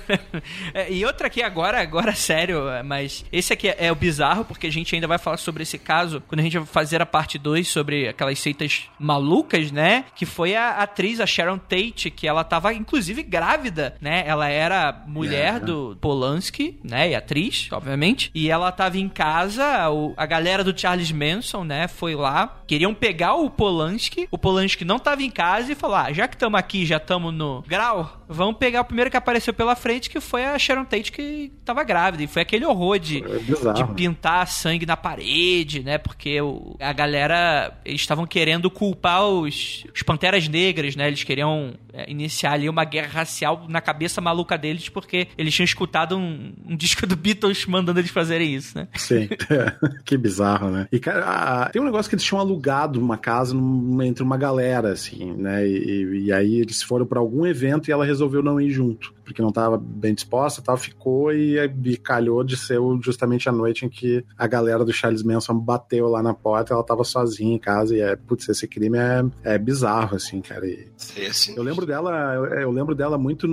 É, e outra aqui agora, agora sério, mas esse aqui é, é o bizarro, porque a gente ainda vai falar sobre esse caso quando a gente vai fazer a parte dois sobre aquelas seitas malucas, né? Que foi a atriz, a Sharon Tate, que ela tava inclusive grávida, né? Ela era mulher yeah. do Polanski, né? E atriz, obviamente. E ela tava em casa, o, a galera do Charles Manson, né? Foi lá, queriam pegar o Polanski, o Polanski não tava em casa e falou, ah, já que estamos aqui, já estamos no grau, vamos pegar o primeiro que apareceu pela frente, que foi a Sharon Tate, que tava grávida. E foi aquele horror de, é de pintar sangue na parede, né? Porque o, a galera, eles estavam querendo culpar os, os Panteras Negras, né? Eles queriam é, iniciar ali uma guerra racial na cabeça maluca deles, porque eles tinham escutado um, um disco do Beatles mandando eles fazerem isso, né? Sim, que bizarro, né? E, cara, a, tem um negócio que eles tinham alugado uma casa num, entre uma galera, assim, né? E, e aí eles foram pra algum evento e ela resolveu não ir junto, porque não tava bem disposta, tal, ficou e, e calhou de ser justamente a noite em que a galera do Charles Manson bateu lá na porta, ela tava sozinha em casa e é, putz, esse crime é, é bizarro, assim, cara. E Sim, eu lembro dela, eu, eu lembro dela muito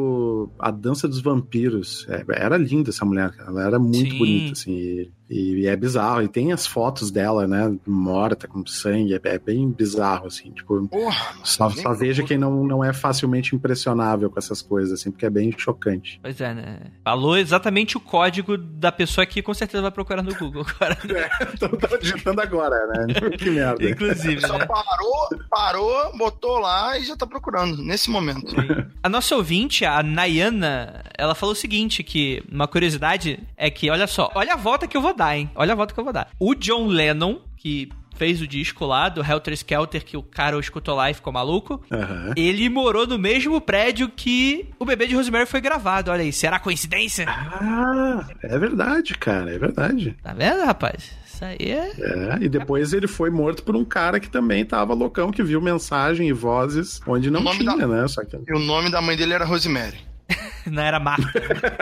no A Dança dos Vampiros. É, era linda essa mulher, ela era muito Sim. bonita, assim, e, e é bizarro. E tem as fotos dela, né, morta, com sangue, é, é bem bizarro, assim, tipo, Porra, só, só veja quem não, não é facilmente impressionável com essas coisas, assim, porque é bem chocante. Pois é, né? Falou exatamente o código da pessoa que com certeza vai procurar no Google agora. É, tô, tô digitando agora, né? Que merda. Inclusive, só né? parou, parou, botou lá e já tá procurando, nesse momento. A nossa ouvinte, a Nayana, ela falou o seguinte, que uma curiosidade é que, olha só, olha a volta que eu vou dar, hein? Olha a volta que eu vou dar. O John Lennon, que fez o disco lá do Helter Skelter, que o cara escutou lá e ficou maluco, Uhum. ele morou no mesmo prédio que o Bebê de Rosemary foi gravado. Olha aí, será coincidência? Ah, é verdade, cara, é verdade. Tá vendo, rapaz? Isso aí é... É, e depois ele foi morto por um cara que também tava loucão, que viu mensagem e vozes onde não tinha, da... né? Só que... E o nome da mãe dele era Rosemary. Não era Marta.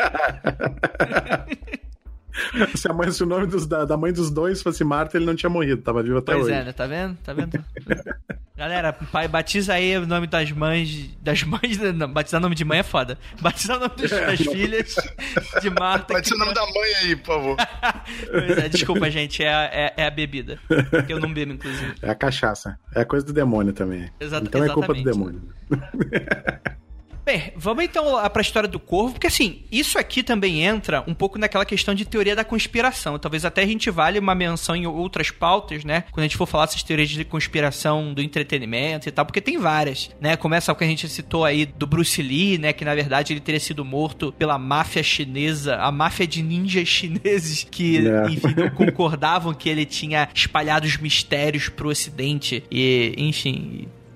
Se, a mãe, se o nome dos, da, da mãe dos dois fosse Marta, ele não tinha morrido, tava vivo até Pois hoje. é, né? Tá vendo? Tá vendo? Galera, pai, batiza aí o nome das mães. Das mães. Não, batizar o nome de mãe é foda. Batizar o nome dos, das filhas de Marta. Batiza o nome da mãe aí, por favor. Pois é, desculpa, gente. É a, é, é a bebida. Que eu não bebo, inclusive. É a cachaça. É a coisa do demônio também. Exata, então é culpa do exatamente. demônio. Bem, vamos então lá pra história do Corvo, porque assim, isso aqui também entra um pouco naquela questão de teoria da conspiração. Talvez até a gente valha uma menção em outras pautas, né? Quando a gente for falar essas teorias de conspiração do entretenimento e tal, porque tem várias, né? Começa com o que a gente citou aí do Bruce Lee, né? Que na verdade ele teria sido morto pela máfia chinesa, a máfia de ninjas chineses que, é. enfim, não concordavam que ele tinha espalhado os mistérios pro ocidente e, enfim...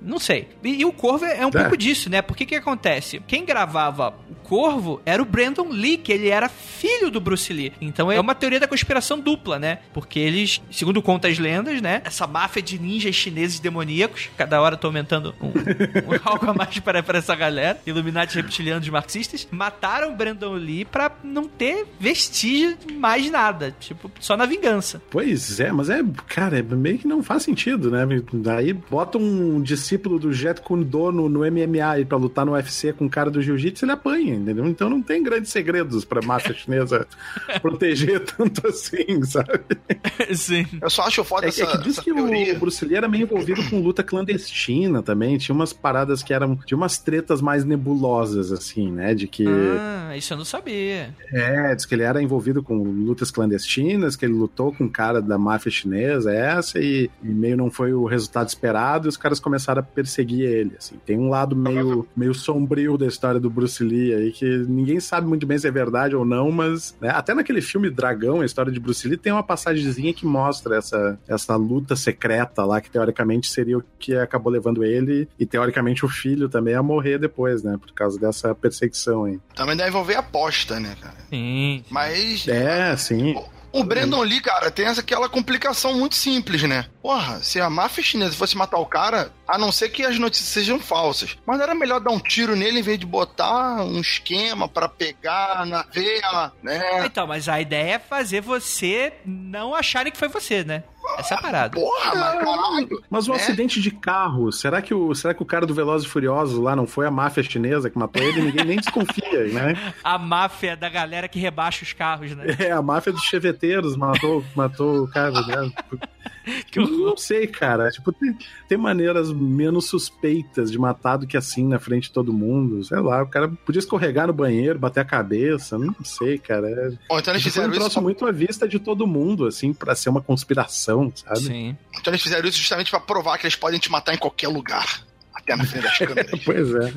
Não sei. E, e o Corvo é um é. pouco disso, né? Porque que acontece? Quem gravava o Corvo era o Brandon Lee, que ele era filho do Bruce Lee. Então é uma teoria da conspiração dupla, né? Porque eles, segundo conta as lendas, né? Essa máfia de ninjas chineses demoníacos, cada hora tô aumentando um, um algo a mais para, para essa galera, Illuminati reptilianos marxistas, mataram o Brandon Lee pra não ter vestígio de mais nada. Tipo, só na vingança. Pois é, mas é, cara, é meio que não faz sentido, né? Daí bota um discípulo do Jeet Kune Do no, no M M A aí pra lutar no U F C com o cara do Jiu-Jitsu, ele apanha, entendeu? Então não tem grandes segredos pra máfia chinesa proteger tanto assim, sabe? Sim. Eu só acho foda é, essa, é que diz que teoria. O Bruce Lee era meio envolvido com luta clandestina também, tinha umas paradas que eram, tinha umas tretas mais nebulosas, assim, né? De que... Ah, isso eu não sabia. É, diz que ele era envolvido com lutas clandestinas, que ele lutou com um cara da máfia chinesa, essa, e, e meio não foi o resultado esperado, e os caras começaram a perseguir ele, assim. Tem um lado meio, meio sombrio da história do Bruce Lee aí, que ninguém sabe muito bem se é verdade ou não, mas né, até naquele filme Dragão, a história de Bruce Lee, tem uma passagemzinha que mostra essa, essa luta secreta lá, que teoricamente seria o que acabou levando ele, e teoricamente o filho também a morrer depois, né, por causa dessa perseguição aí. Também deve envolver aposta, né, cara? Sim. Mas... É, sim. O Brandon Lee, cara, tem essa, aquela complicação muito simples, né? Porra, se a máfia chinesa fosse matar o cara, a não ser que as notícias sejam falsas, mas não era melhor dar um tiro nele em vez de botar um esquema pra pegar na veia, né? Então, mas a ideia é fazer você não acharem que foi você, né? Essa é a parada. Porra, mas caralho. Mas um né? acidente de carro, será que, o, será que o cara do Velozes e Furiosos lá não foi a máfia chinesa que matou ele? Ninguém nem desconfia, né? A máfia da galera que rebaixa os carros, né? É, a máfia dos cheveteiros matou, matou o cara, né? Que eu não sei, cara. Tipo, tem, tem maneiras menos suspeitas de matar do que assim na frente de todo mundo. Sei lá, o cara podia escorregar no banheiro, bater a cabeça. Não sei, cara. É, Bom, então eles fizeram um troço isso muito à vista de todo mundo, assim, pra ser uma conspiração, sabe? Sim. Então eles fizeram isso justamente pra provar que eles podem te matar em qualquer lugar. Até na frente das câmeras. Pois é.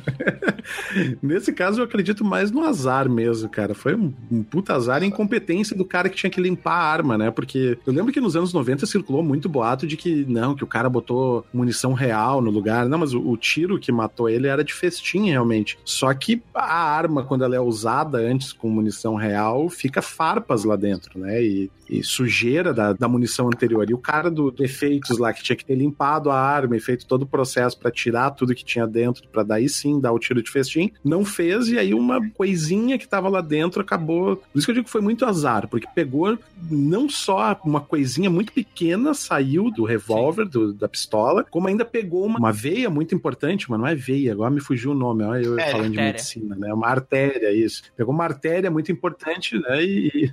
Nesse caso, eu acredito mais no azar mesmo, cara. Foi um, um puta azar e incompetência do cara que tinha que limpar a arma, né? Porque eu lembro que nos anos noventa circulou muito boato de que, não, que o cara botou munição real no lugar. Não, mas o, o tiro que matou ele era de festim, realmente. Só que a arma, quando ela é usada antes com munição real, fica farpas lá dentro, né? E, e sujeira da, da munição anterior. E o cara do defeitos lá, que tinha que ter limpado a arma e feito todo o processo pra tirar tudo que tinha dentro, pra daí sim dar o tiro de festim, não fez, e aí uma coisinha que tava lá dentro acabou... Por isso que eu digo que foi muito azar, porque pegou não só uma coisinha muito pequena, saiu do revólver, do, da pistola, como ainda pegou uma, uma veia muito importante, mas não é veia, agora me fugiu o nome, ó, eu é, falando de medicina, né? Uma artéria, isso. Pegou uma artéria muito importante, né? E,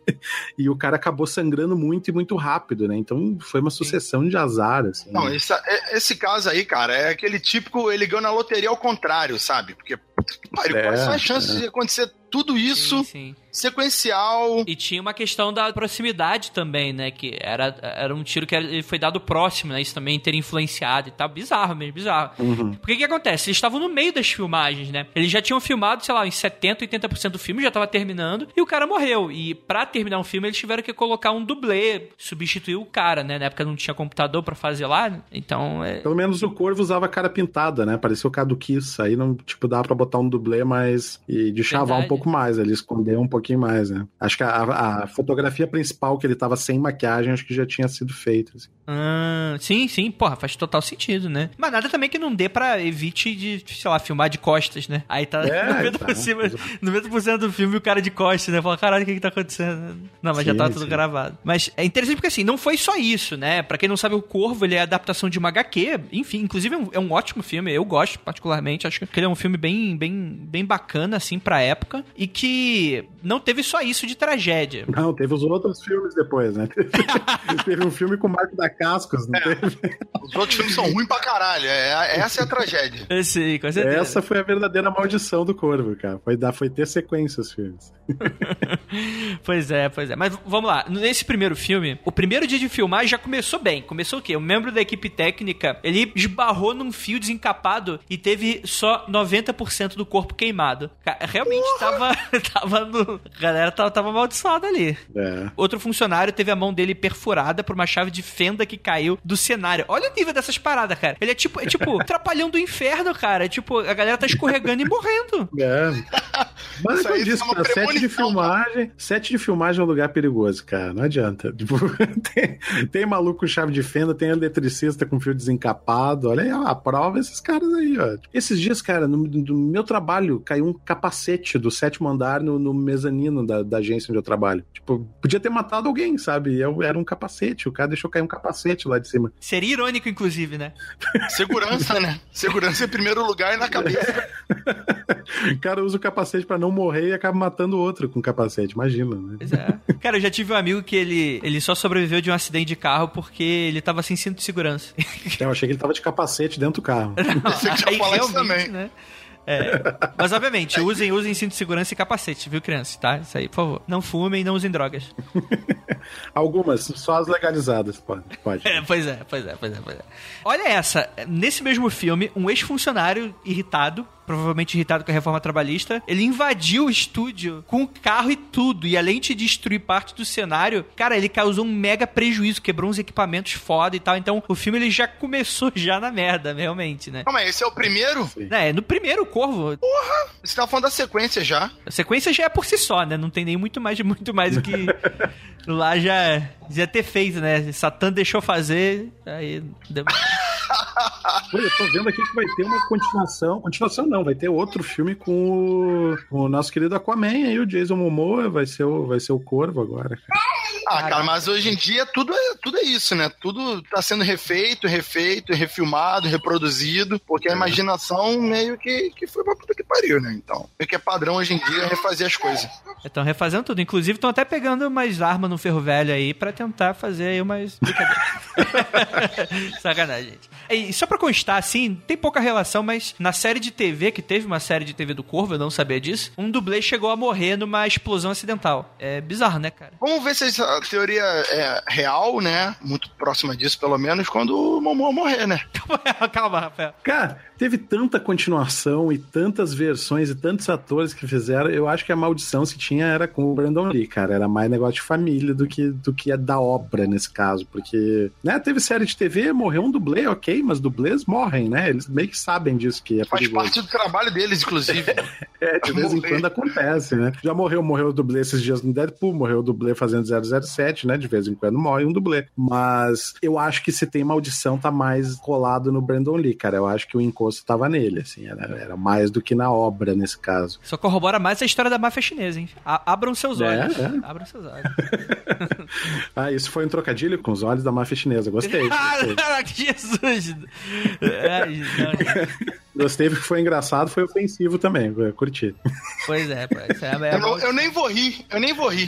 e o cara acabou sangrando muito e muito rápido, né? Então foi uma sucessão de azar, assim. Não, esse, esse caso aí, cara, é aquele típico, ele ganhou na loteria ao contrário, sabe? Porque, pariu, é, quais são as chances é. de acontecer tudo isso sim, sim. sequencial? E tinha uma questão da proximidade também, né? Que era, era um tiro que era, ele foi dado próximo, né? Isso também ter influenciado e tal. Bizarro mesmo, bizarro. Uhum. Porque o que acontece? Eles estavam no meio das filmagens, né? Eles já tinham filmado, sei lá, em setenta, oitenta por cento do filme, já tava terminando, e o cara morreu. E pra terminar um filme, eles tiveram que colocar um dublê, substituir o cara, né? Na época não tinha computador pra fazer lá, né? Então... É... Pelo menos o Corvo usava cara pintada, né? Parecia o cara do Kiss. Aí não, tipo, dava pra botar um dublê, mas... E de chavar um pouco mais, ele escondeu um pouquinho mais, né? Acho que a, a fotografia principal, que ele tava sem maquiagem, acho que já tinha sido feita, assim. Ah, sim, sim, porra, faz total sentido, né? Mas nada também que não dê pra evite de, sei lá, filmar de costas, né? Aí tá é, noventa por cento, tá. noventa por cento do filme o cara de costas, né? Fala, caralho, o que que tá acontecendo? Não, mas sim, já tá tudo sim. gravado. Mas é interessante porque, assim, não foi só isso, né? Pra quem não sabe, o Corvo, ele é a adaptação de uma H Q, enfim, inclusive é um, é um ótimo filme, eu gosto particularmente, acho que ele é um filme bem, bem, bem bacana, assim, pra época, e que não teve só isso de tragédia. Não, teve os outros filmes depois, né? Teve um filme com o Marco da Cascos, não é. teve? Os outros filmes são ruins pra caralho, é, essa é a tragédia. Sim, com certeza. Essa foi a verdadeira maldição do Corvo, cara. Foi, dar, foi ter sequência os filmes. Pois é, pois é. Mas vamos lá, nesse primeiro filme, o primeiro dia de filmar já começou bem. Começou o quê? Um membro da equipe técnica, ele esbarrou num fio desencapado e teve só noventa por cento do corpo queimado. Realmente Porra! tava, tava no... A galera tava, tava amaldiçoada ali. É. Outro funcionário teve a mão dele perfurada por uma chave de fenda que caiu do cenário. Olha o nível dessas paradas, cara. Ele é tipo, é tipo trapalhão do inferno, cara. É tipo, a galera tá escorregando e morrendo. É. Mas Isso é como aí eu disse, é uma cara, set de premonição, filmagem, set de filmagem é um lugar perigoso, cara. Não adianta. Tipo, tem, tem maluco com chave de fenda, tem eletricista com fio desencapado. Olha aí, ó, a prova esses caras aí, ó. Esses dias, cara, no, no meu trabalho, caiu um capacete do sétimo andar no, no mezanino da, da agência onde eu trabalho. Tipo, podia ter matado alguém, sabe? Eu, era um capacete, o cara deixou cair um capacete lá de cima. Seria irônico, inclusive, né? Segurança, né? Segurança em primeiro lugar e na cabeça. O cara usa o capacete pra não morrer e acaba matando o outro com o capacete, imagina, né? Pois é. Cara, eu já tive um amigo que ele, ele só sobreviveu de um acidente de carro porque ele tava sem cinto de segurança. Eu achei que ele tava de capacete dentro do carro. Você que já Aí, falou isso realmente, também. né? É. Mas, obviamente, usem, usem cinto de segurança e capacete, viu, criança? Tá? Isso aí, por favor. Não fumem, não usem drogas. Algumas, só as legalizadas, pode. pode. É, pois é, pois é, pois é, pois é. Olha essa, nesse mesmo filme, um ex-funcionário irritado, provavelmente irritado com a reforma trabalhista, ele invadiu o estúdio com o carro e tudo, e além de destruir parte do cenário, cara, ele causou um mega prejuízo, quebrou uns equipamentos foda e tal, então o filme ele já começou já na merda, realmente, né? Calma aí, esse é o primeiro? É, no primeiro Corvo, Você tava falando da sequência já. a sequência já é por si só, né? Não tem nem muito mais, muito mais o que lá já, já ter feito, né? Satã deixou fazer, aí... Olha, eu tô vendo aqui que vai ter uma continuação. Continuação não, vai ter outro filme com o, com o nosso querido Aquaman aí, o Jason Momoa, vai ser o, vai ser o Corvo agora. Ah, cara, mas hoje em dia tudo é, tudo é isso, né? Tudo tá sendo refeito, refeito, refilmado, reproduzido, porque a imaginação meio que, que foi pra puta que pariu, né? Então, meio que é padrão hoje em dia refazer as coisas. Estão refazendo tudo. Inclusive, estão até pegando umas armas no ferro velho aí pra tentar fazer aí umas brincadeiras. Sacanagem, gente. E só pra constar, assim, tem pouca relação, mas na série de T V, que teve uma série de T V do Corvo, eu não sabia disso, um dublê chegou a morrer numa explosão acidental. É bizarro, né, cara? Vamos ver se essa teoria é real, né? Muito próxima disso, pelo menos, quando o Momoa morrer, né? Calma, calma, Rafael. Cara, teve tanta continuação e tantas versões e tantos atores que fizeram, eu acho que a maldição se tinha era com o Brandon Lee, cara. Era mais negócio de família do que, do que é da obra nesse caso, porque, né, teve série de T V, morreu um dublê, ok, mas dublês morrem, né? Eles meio que sabem disso que é Faz perigoso. parte do trabalho deles, inclusive. É, de vez em Morrer. quando acontece, né? Já morreu, morreu o dublê esses dias no Deadpool, morreu o dublê fazendo zero zero sete, né? De vez em quando morre um dublê. Mas eu acho que se tem maldição, tá mais colado no Brandon Lee, cara. Eu acho que o encosto tava nele, assim. Era, era mais do que na obra, nesse caso. Só corrobora mais a história da máfia chinesa, hein? A- abram seus É, olhos. é. Abram seus olhos. Ah, isso foi um trocadilho com os olhos da máfia chinesa. Gostei. Gostei, Ah, Jesus! Ai, não, gostei porque foi engraçado, foi ofensivo também. Eu curti. pois é, pô. Isso é, é Eu, não- eu nem vou rir, eu nem vou rir.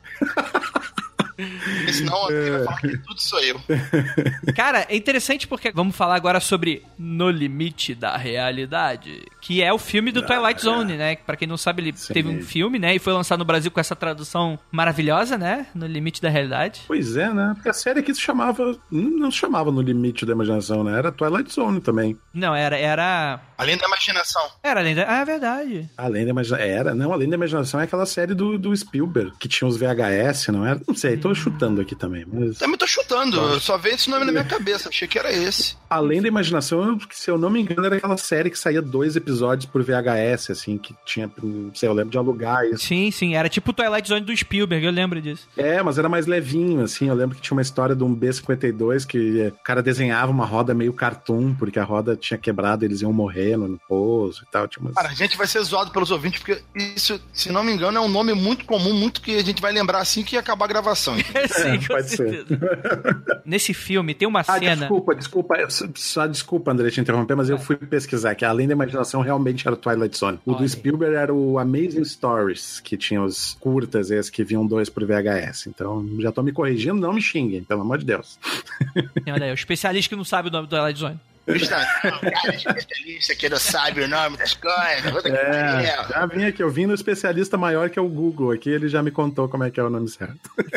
Porque senão alguém vai falar que tudo sou eu. Cara, é interessante porque vamos falar agora sobre No Limite da Realidade, que é o filme do Twilight Zone, né? Pra quem não sabe, ele Sim. teve um filme, né? E foi lançado no Brasil com essa tradução maravilhosa, né? No Limite da Realidade. Pois é, né? Porque a série aqui se chamava... Não se chamava No Limite da Imaginação, né? Era Twilight Zone também. Não, era... Era, Além da imaginação. era além da... Ah, é verdade. Além da Imaginação... Era, não, Além da Imaginação é aquela série do, do Spielberg, que tinha os V H S, não era? Não sei, tô chutando aqui também, mas... Também tô chutando, eu só vejo esse nome na minha cabeça, achei que era esse. Além da Imaginação, se eu não me engano, era aquela série que saía dois episódios por V H S, assim, que tinha, não sei, eu lembro de alugar isso. Sim, sim. Era tipo o Twilight Zone do Spielberg, eu lembro disso. É, mas era mais levinho, assim, eu lembro que tinha uma história de um B cinquenta e dois que o cara desenhava uma roda meio cartoon, porque a roda tinha quebrado, eles iam morrendo no pouso e tal, tinha umas... Cara, a gente vai ser zoado pelos ouvintes, porque isso, se não me engano, é um nome muito comum, muito que a gente vai lembrar assim que acabar a gravação. Sim, com pode ser. certeza. Nesse filme tem uma Ah, cena... desculpa, desculpa, só, só desculpa, André, te interromper, mas eu fui pesquisar que Além da Imaginação realmente era o Twilight Zone. O Olha do aí. Spielberg era o Amazing Stories, que tinha os curtas, esses que vinham dois por V H S. Então, já tô me corrigindo, não me xinguem, pelo amor de Deus. Olha aí, o especialista que não sabe o nome do Twilight Zone. Justamente. O cara é especialista que não sabe o nome das coisas. É, já vim aqui, eu vim no especialista maior que é o Google aqui, ele já me contou como é que é o nome certo.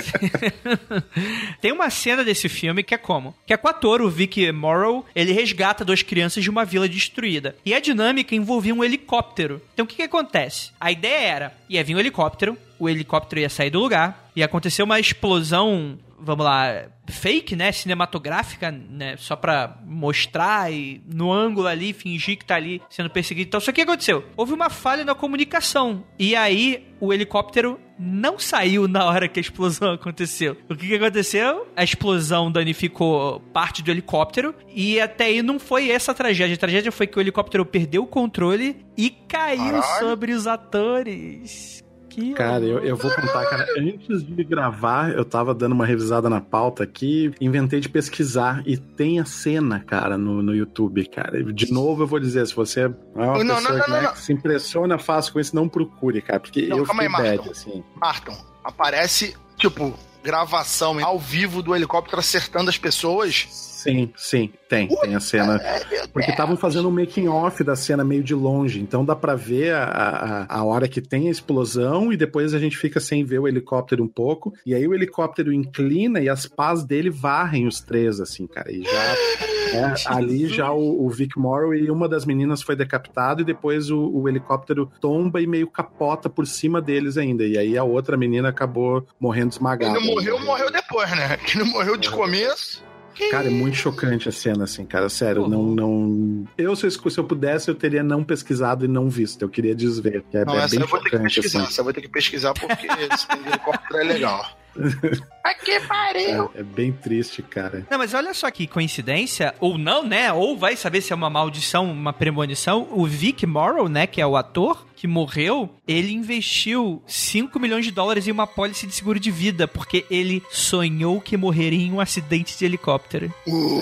Tem uma cena desse filme que é como? Que é com o ator, o Vic Morrow, ele resgata duas crianças de uma vila destruída. E a dinâmica envolvia um helicóptero. Então o que que acontece? A ideia era, ia vir um helicóptero, o helicóptero ia sair do lugar, ia acontecer uma explosão, vamos lá, fake, né, cinematográfica, né, só pra mostrar e no ângulo ali, fingir que tá ali sendo perseguido. Então, só que o que aconteceu? Houve uma falha na comunicação, e aí o helicóptero não saiu na hora que a explosão aconteceu. O que que aconteceu? A explosão danificou parte do helicóptero, e até aí não foi essa a tragédia. A tragédia foi que o helicóptero perdeu o controle e caiu Caralho. sobre os atores. Que Cara, eu, eu vou contar, cara, antes de gravar, eu tava dando uma revisada na pauta aqui, inventei de pesquisar, e tem a cena, cara, no, no YouTube, cara. De novo eu vou dizer, se você é uma Não, pessoa não, não, que, né, não, não. que se impressiona fácil com isso, não procure, cara, porque Não, eu calma fiquei aí, bad, Marton. assim. Marton, aparece, tipo, gravação ao vivo do helicóptero acertando as pessoas. Sim, sim, tem, tem a cena. Porque estavam fazendo um making off da cena meio de longe, então dá pra ver a, a, a hora que tem a explosão e depois a gente fica sem ver o helicóptero um pouco, e aí o helicóptero inclina e as pás dele varrem os três, assim, cara, e já... É, ali já o, o Vic Morrow e uma das meninas foi decapitado e depois o, o helicóptero tomba e meio capota por cima deles ainda, e aí a outra menina acabou morrendo esmagada. Quem não morreu, morreu depois, né? Quem não morreu de começo... Cara, é muito chocante a cena, assim, cara, sério, não, não... Eu, se eu, se eu pudesse, eu teria não pesquisado e não visto, eu queria desver, é, Não, é essa bem eu vou ter que chocante, pesquisar, assim. essa eu vou ter que pesquisar porque esse helicóptero é legal. Aqui pariu! É, é bem triste, cara. Não, mas olha só que coincidência, ou não, né? Ou vai saber se é uma maldição, uma premonição. O Vic Morrow, né, que é o ator que morreu, ele investiu cinco milhões de dólares em uma pólice de seguro de vida, porque ele sonhou que morreria em um acidente de helicóptero.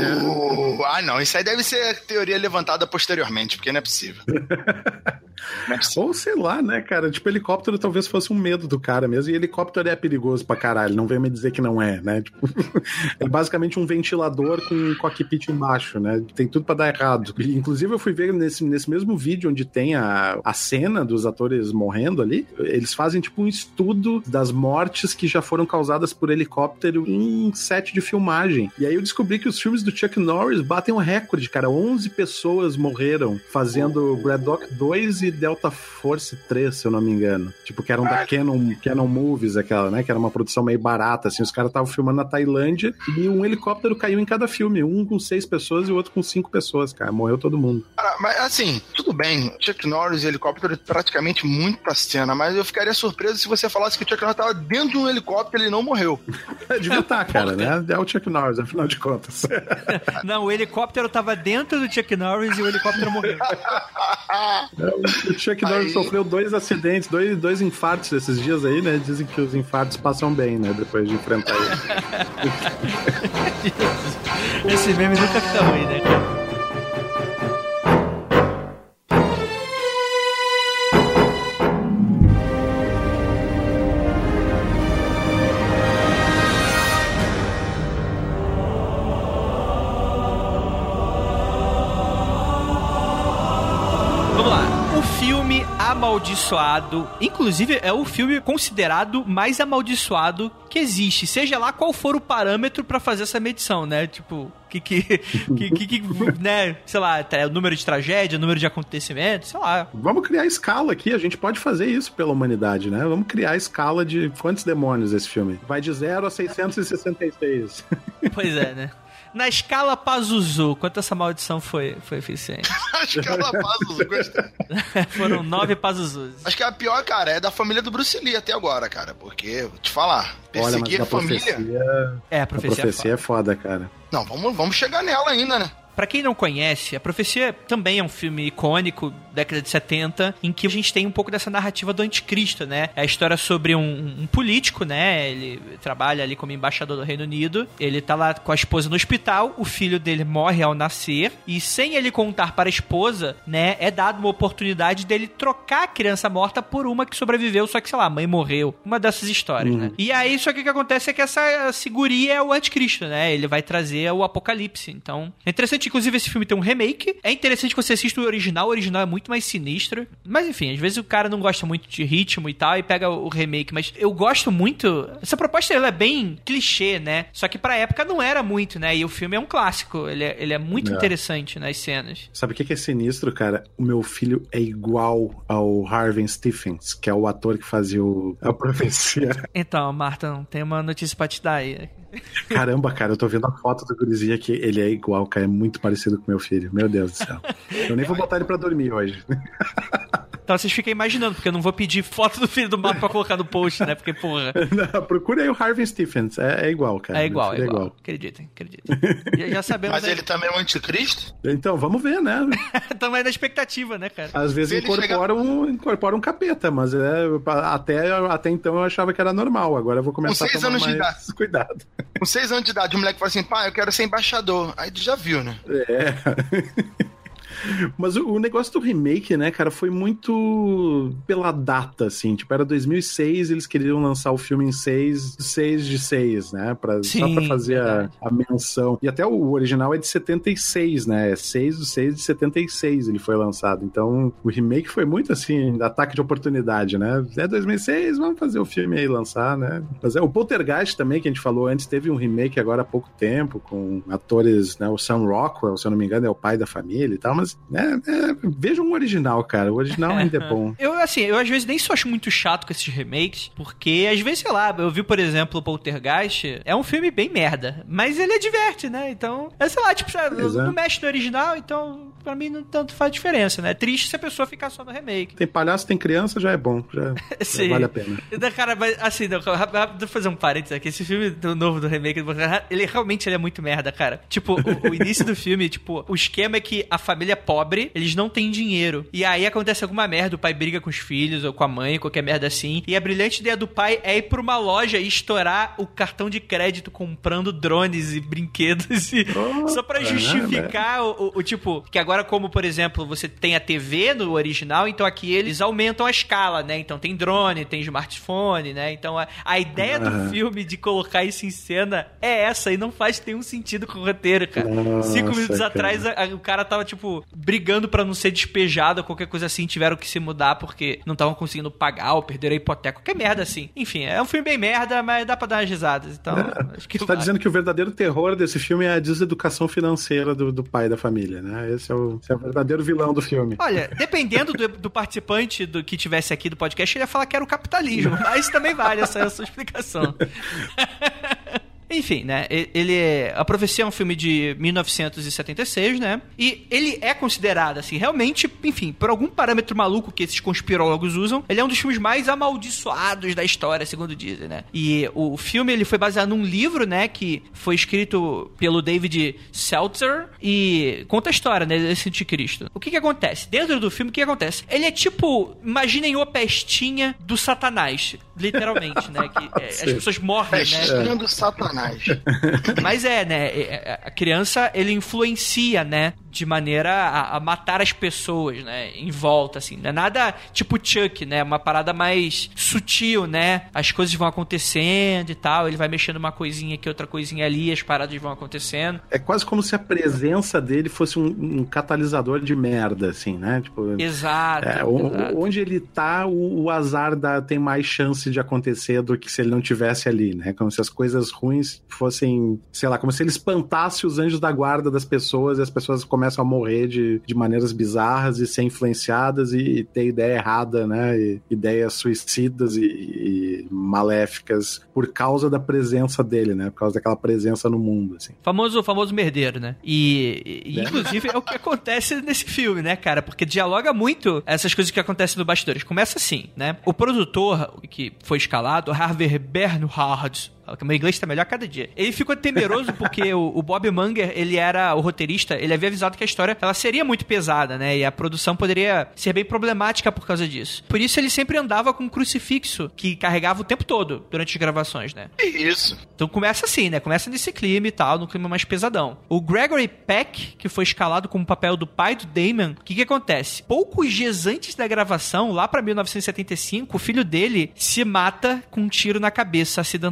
Uh, ah, não, isso aí deve ser teoria levantada posteriormente, porque não é possível. Não é possível. Ou sei lá, né, cara? Tipo, helicóptero talvez fosse um medo do cara mesmo. E helicóptero é perigoso pra caralho. Não vem me dizer que não é, né? Tipo, é basicamente um ventilador com um cockpit embaixo, né? Tem tudo pra dar errado. E, inclusive, eu fui ver nesse, nesse mesmo vídeo onde tem a, a cena dos atores morrendo ali. Eles fazem, tipo, um estudo das mortes que já foram causadas por helicóptero em set de filmagem. E aí eu descobri que os filmes do Chuck Norris batem um recorde, cara. onze pessoas morreram fazendo Braddock dois e Delta Force três, se eu não me engano. Tipo, que eram da Canon, Canon Movies, aquela, né? Que era uma produção meio barata, assim. Os caras estavam filmando na Tailândia e um helicóptero caiu em cada filme. Um com seis pessoas e o outro com cinco pessoas, cara. Morreu todo mundo. Cara, mas assim, tudo bem. Chuck Norris e helicóptero é praticamente muita cena, mas eu ficaria surpreso se você falasse que o Chuck Norris estava dentro de um helicóptero e ele não morreu. Devia estar, cara, né? É o Chuck Norris, afinal de contas. Não, o helicóptero tava dentro do Chuck Norris e o helicóptero morreu. O Chuck Norris Aí... sofreu dois acidentes, dois, dois infartos esses dias aí, né? Dizem que os infartos passam bem, né? Depois de enfrentar ele. Esse meme nunca fica ruim, né, cara? Amaldiçoado, inclusive é o filme considerado mais amaldiçoado que existe, seja lá qual for o parâmetro pra fazer essa medição, né? Tipo, que que, que, que, que né? Sei lá, o número de tragédia, o número de acontecimentos, sei lá. Vamos criar escala aqui, a gente pode fazer isso pela humanidade, né? Vamos criar a escala de quantos demônios esse filme? Vai de zero a seiscentos e sessenta e seis. Pois é, né? Na escala Pazuzu, quanto essa maldição foi, foi eficiente? Na escala Pazuzu, gostei. Foram nove Pazuzus. Acho que a pior, cara, é da família do Bruce Lee até agora, cara. Porque, vou te falar, perseguir Olha, a família... Profecia... É, a profecia, a profecia é, é foda, cara. Não, vamos, vamos chegar nela ainda, né? Pra quem não conhece, A Profecia também é um filme icônico, década de setenta, em que a gente tem um pouco dessa narrativa do anticristo, né? É a história sobre um, um político, né? Ele trabalha ali como embaixador do Reino Unido, ele tá lá com a esposa no hospital, o filho dele morre ao nascer, e sem ele contar para a esposa, né, é dado uma oportunidade dele trocar a criança morta por uma que sobreviveu, só que, sei lá, a mãe morreu. Uma dessas histórias, uhum. né? E aí, só que o que acontece é que essa figurinha é o anticristo, né? Ele vai trazer o apocalipse. Então, é interessante inclusive, esse filme tem um remake. É interessante que você assista o original. O original é muito mais sinistro. Mas, enfim, às vezes o cara não gosta muito de ritmo e tal e pega o remake. Mas eu gosto muito... Essa proposta, ela é bem clichê, né? Só que pra época não era muito, né? E o filme é um clássico. Ele é, ele é muito é. interessante nas cenas. Sabe o que é sinistro, cara? O meu filho é igual ao Harvey Stephens, que é o ator que fazia o... a profecia. Então, Marta, tem uma notícia pra te dar aí. Caramba, cara, eu tô vendo a foto do gurizinho aqui. Ele é igual, cara, é muito parecido com meu filho. Meu Deus do céu. Eu nem vou botar ele pra dormir hoje. Então vocês ficam imaginando, porque eu não vou pedir foto do filho do Marco pra colocar no post, né? Porque, porra... Não, procura aí o Harvey Stephens. É, é igual, cara. É igual, é igual. igual. Acreditem, acreditem. Já, já sabemos... Mas aí. Ele também é um anticristo? Então, vamos ver, né? Também é na expectativa, né, cara? Às vezes incorpora, chega... um, incorpora um capeta, mas é, até, até então eu achava que era normal. Agora eu vou começar a tomar mais idade. cuidado. Com seis anos de idade, o moleque fala assim, pai, eu quero ser embaixador. Aí tu já viu, né? É... Mas o, o negócio do remake, né, cara, foi muito pela data, assim. Tipo, era dois mil e seis, eles queriam lançar o filme em seis de seis, né? Pra, Sim, só pra fazer a, a menção. E até o original é de setenta e seis, né? É seis de seis de setenta e seis ele foi lançado. Então, o remake foi muito, assim, ataque de oportunidade, né? É dois mil e seis, vamos fazer o filme aí, lançar, né? Mas é, o Poltergeist também, que a gente falou antes, teve um remake agora há pouco tempo, com atores, né? O Sam Rockwell, se eu não me engano, é o pai da família e tal, mas É, é, veja um original, cara. O original ainda é bom. Eu, assim, eu às vezes nem só acho muito chato com esses remakes, porque às vezes, sei lá, eu vi, por exemplo, o Poltergeist, é um filme bem merda, mas ele diverte, né? Então, é, sei lá, tipo, sabe, não mexe no original, então, pra mim, não tanto faz diferença, né? É triste se a pessoa ficar só no remake. Tem palhaço, tem criança, já é bom. Já, já vale a pena. Cara, mas, assim, não, rápido fazer um parênteses aqui. Esse filme do novo do remake, ele realmente ele é muito merda, cara. Tipo, o, o início do filme, tipo, o esquema é que a família é pobre, eles não têm dinheiro. E aí acontece alguma merda, o pai briga com os filhos ou com a mãe, qualquer merda assim. E a brilhante ideia do pai é ir pra uma loja e estourar o cartão de crédito comprando drones e brinquedos e oh, só pra justificar é, o, o, o tipo, que agora como, por exemplo, você tem a T V no original, então aqui eles aumentam a escala, né? Então tem drone, tem smartphone, né? Então a, a ideia uhum. do filme de colocar isso em cena é essa e não faz nenhum sentido com o roteiro, cara. Nossa, Cinco minutos cara. atrás a, a, o cara tava, tipo, brigando pra não ser despejado ou qualquer coisa assim, tiveram que se mudar porque não estavam conseguindo pagar ou perderam a hipoteca, qualquer merda assim. Enfim, é um filme bem merda, mas dá pra dar umas risadas, então... É. Acho que Você tá dizendo que o verdadeiro terror desse filme é a deseducação financeira do, do pai da família, né? Esse é, o, esse é o verdadeiro vilão do filme. Olha, dependendo do, do participante do que tivesse aqui do podcast, ele ia falar que era o capitalismo, mas também vale essa, essa explicação. Enfim, né, ele é... A Profecia é um filme de mil novecentos e setenta e seis, né, e ele é considerado, assim, realmente, enfim, por algum parâmetro maluco que esses conspirólogos usam, ele é um dos filmes mais amaldiçoados da história, segundo dizem, né. E o filme, ele foi baseado num livro, né, que foi escrito pelo David Seltzer e conta a história, né, desse anticristo. O que que acontece? Dentro do filme, o que acontece? Ele é tipo, imaginem o Pestinha do Satanás, literalmente, né, que é, as pessoas morrem, Pestinha né. do Satanás. Mas é, né, a criança, ele influencia, né, de maneira a, a matar as pessoas, né, em volta, assim, não é nada tipo Chuck, né, uma parada mais sutil, né, as coisas vão acontecendo e tal, ele vai mexendo uma coisinha aqui, outra coisinha ali, as paradas vão acontecendo. É quase como se a presença dele fosse um, um catalisador de merda, assim, né, tipo... Exato. É, exato. O, onde ele tá, o, o azar dá, tem mais chance de acontecer do que se ele não tivesse ali, né, como se as coisas ruins fossem, sei lá, como se ele espantasse os anjos da guarda das pessoas e as pessoas começam a morrer de, de maneiras bizarras e ser influenciadas e, e ter ideia errada, né, e, ideias suicidas e, e maléficas por causa da presença dele, né, por causa daquela presença no mundo, assim. Famoso, famoso merdeiro, né, e, e é. inclusive é o que acontece nesse filme, né, cara, porque dialoga muito essas coisas que acontecem no bastidores. Começa assim, né, o produtor que foi escalado, Harvey Bernhard, o meu inglês tá melhor a cada dia. Ele ficou temeroso porque o, o Bob Munger, ele era o roteirista, ele havia avisado que a história ela seria muito pesada, né? E a produção poderia ser bem problemática por causa disso. Por isso ele sempre andava com um crucifixo que carregava o tempo todo durante as gravações, né? Que isso? Então começa assim, né? Começa nesse clima e tal, num clima mais pesadão. O Gregory Peck, que foi escalado como papel do pai do Damon, o que que acontece? Poucos dias antes da gravação, lá pra mil novecentos e setenta e cinco, o filho dele se mata com um tiro na cabeça acidentalmente.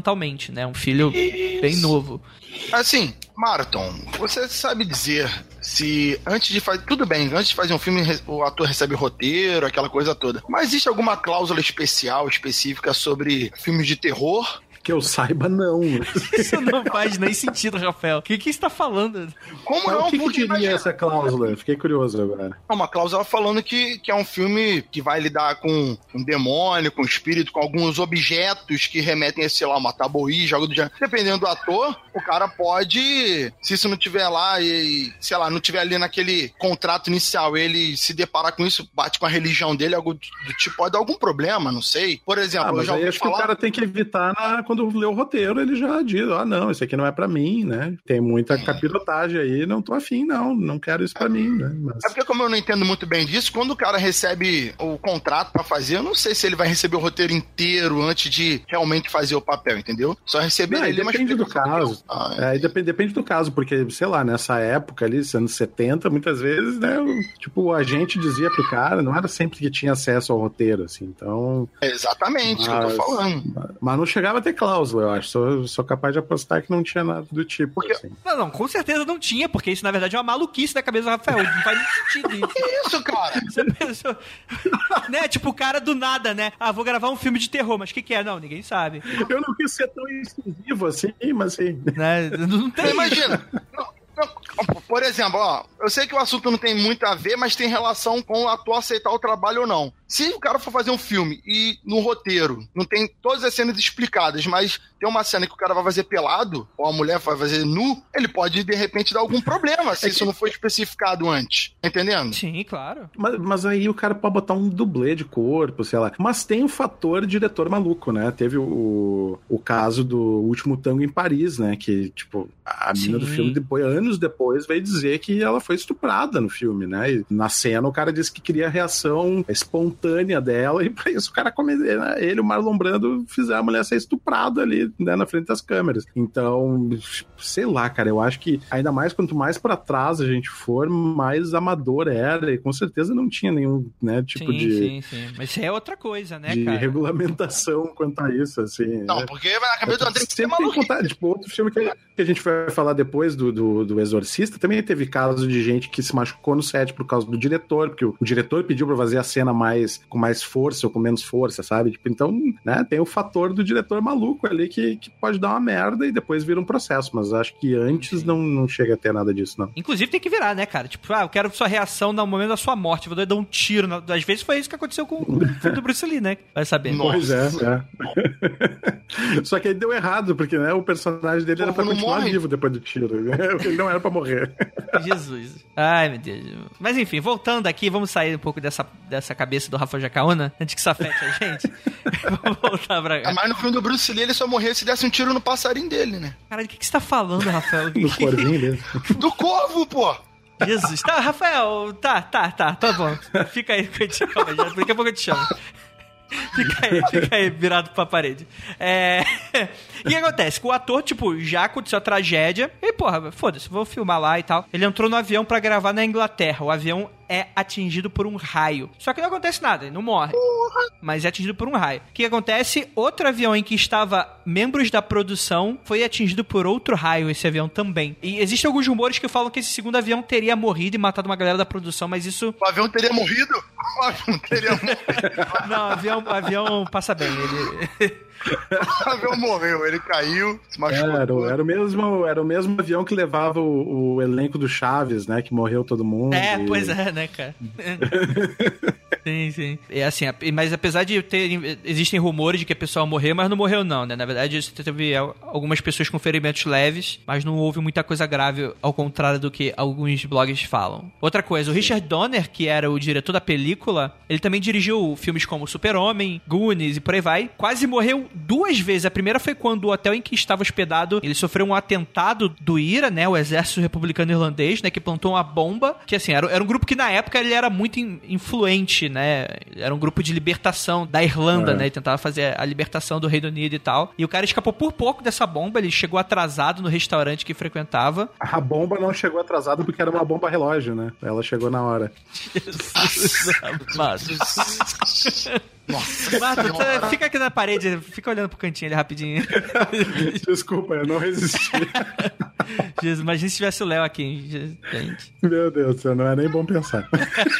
anos, né? Um filho Isso. bem novo. Assim, Marathon, você sabe dizer se antes de fazer... Tudo bem, antes de fazer um filme, o ator recebe roteiro, aquela coisa toda. Mas existe alguma cláusula especial, específica sobre filmes de terror? Que eu saiba, não. Isso não faz nem sentido, Rafael. O que, que você tá falando? Como Mas não? O que, que diria imagina? essa cláusula? Fiquei curioso agora. É uma cláusula falando que, que é um filme que vai lidar com um demônio, com um espírito, com alguns objetos que remetem a, sei lá, uma tabuí, algo do gênero. Dependendo do ator, o cara pode, se isso não tiver lá e, sei lá, não tiver ali naquele contrato inicial, ele se deparar com isso, bate com a religião dele, algo do tipo, pode dar algum problema, não sei. Por exemplo, ah, mas eu já aí ouvi acho falar... que o cara tem que evitar na... quando lê o roteiro, ele já diz, ah, não, isso aqui não é pra mim, né? Tem muita capirotagem aí, não tô afim, não, não quero isso pra mim, né? Mas... É porque como eu não entendo muito bem disso, quando o cara recebe o contrato pra fazer, eu não sei se ele vai receber o roteiro inteiro antes de realmente fazer o papel, entendeu? Só receber não, ele, mas depende do caso. Ah, é, é, depende, depende do caso, porque, sei lá, nessa época ali, anos setenta, muitas vezes, né, o, tipo, o agente dizia pro cara, não era sempre que tinha acesso ao roteiro, assim, então... É exatamente, isso que eu tô falando. Mas não chegava a ter cláusula, eu acho, sou, sou capaz de apostar que não tinha nada do tipo, porque... assim. Não, não, com certeza não tinha, porque isso, na verdade, é uma maluquice da cabeça do Rafael, não faz muito sentido isso. Que isso, cara? Você pensou... né, tipo, o cara do nada, né, ah, vou gravar um filme de terror, mas o que que é? Não, ninguém sabe. Eu não quis ser tão exclusivo assim, mas assim... Né? Não tem... Imagina... Por exemplo, ó, eu sei que o assunto não tem muito a ver, mas tem relação com o ator aceitar o trabalho ou não. Se o cara for fazer um filme e no roteiro não tem todas as cenas explicadas, mas tem uma cena que o cara vai fazer pelado, ou a mulher vai fazer nu, ele pode, de repente, dar algum problema se é que... isso não for especificado antes. Tá entendendo? Sim, claro. Mas, mas aí o cara pode botar um dublê de corpo, sei lá. Mas tem o fator diretor maluco, né? Teve o, o caso do Último Tango em Paris, né? Que, tipo, a mina do filme, depois, anos depois, veio dizer que ela foi estuprada no filme, né? E na cena o cara disse que queria a reação espontânea dela, e pra isso o cara cometeu, né? Ele e o Marlon Brando fizeram a mulher ser estuprada ali, né, na frente das câmeras. Então, sei lá, cara, eu acho que ainda mais quanto mais pra trás a gente for, mais amador era, e com certeza não tinha nenhum, né, tipo sim, de... Sim, sim, mas isso é outra coisa, né, de cara? regulamentação quanto a isso, assim. Não, né? porque vai na cabeça do André sempre tem vontade, tipo, outro filme que, que a gente vai falar depois do, do, do Exorcista, também teve casos de gente que se machucou no set por causa do diretor, porque o, o diretor pediu pra fazer a cena mais, com mais força ou com menos força, sabe? Tipo, então, né, tem o fator do diretor maluco ali que, que pode dar uma merda e depois vira um processo, mas acho que antes não, não chega a ter nada disso, não. Inclusive tem que virar, né, cara? Tipo, ah, eu quero sua reação no momento da sua morte, vou dar um tiro. Na... Às vezes foi isso que aconteceu com o filme do Bruce Lee, né? Vai saber. Pois é, é. Só que aí deu errado, porque, né, o personagem dele Pô, era pra continuar morre. vivo depois do tiro, né? Ele não era pra morrer. Jesus. Ai, meu Deus. Mas enfim, voltando aqui, vamos sair um pouco dessa, dessa cabeça do Rafa Jacaúna, antes que isso afete a gente. Vamos voltar pra cá. Mas no filme do Bruce Lee, ele só morria se desse um tiro no passarinho dele, né? Cara, do que, que você tá falando, Rafael? Do corvinho dele. Do corvo, pô! Jesus. Tá, Rafael, tá, tá, tá, tá bom. Fica aí, que eu te... Calma, já, daqui a pouco eu te chamo. Fica aí, fica aí, virado pra parede. É... E o que acontece? O ator, tipo, já aconteceu a tragédia. E, porra, foda-se, vou filmar lá e tal. Ele entrou no avião pra gravar na Inglaterra. O avião é atingido por um raio. Só que não acontece nada, ele não morre. Mas é atingido por um raio. O que acontece? Outro avião em que estava membros da produção foi atingido por outro raio, esse avião também. E existem alguns rumores que falam que esse segundo avião teria morrido e matado uma galera da produção, mas isso... O avião teria morrido? O avião teria morrido. Não, o avião, o avião passa bem. Ele... O avião morreu, ele caiu, se machucou. Era, era, o mesmo, era o mesmo avião que levava o, o elenco do Chaves, né? Que morreu todo mundo. É, e... pois é, né, cara? Sim, sim. É assim, mas apesar de ter, existem rumores de que a pessoa morreu, mas não morreu não, né? Na verdade, teve algumas pessoas com ferimentos leves, mas não houve muita coisa grave, ao contrário do que alguns blogs falam. Outra coisa, o Richard Donner, que era o diretor da película, ele também dirigiu filmes como Super-Homem, Goonies e por aí vai. Quase morreu duas vezes. A primeira foi quando o hotel em que estava hospedado, ele sofreu um atentado do I R A, né? O Exército Republicano Irlandês, né? Que plantou uma bomba, que assim, era, era um grupo que na época ele era muito in, influente, né? né? Era um grupo de libertação da Irlanda, É. né? Ele tentava fazer a libertação do Reino Unido e tal. E o cara escapou por pouco dessa bomba, ele chegou atrasado no restaurante que frequentava. A bomba não chegou atrasada porque era uma bomba relógio, né? Ela chegou na hora. Márcio. Nossa, Márcio, tu- fica aqui na parede, fica olhando pro cantinho ali rapidinho. Desculpa, eu não resisti. Jesus, imagina se tivesse o Léo aqui, gente. Meu Deus do céu, não é nem bom pensar.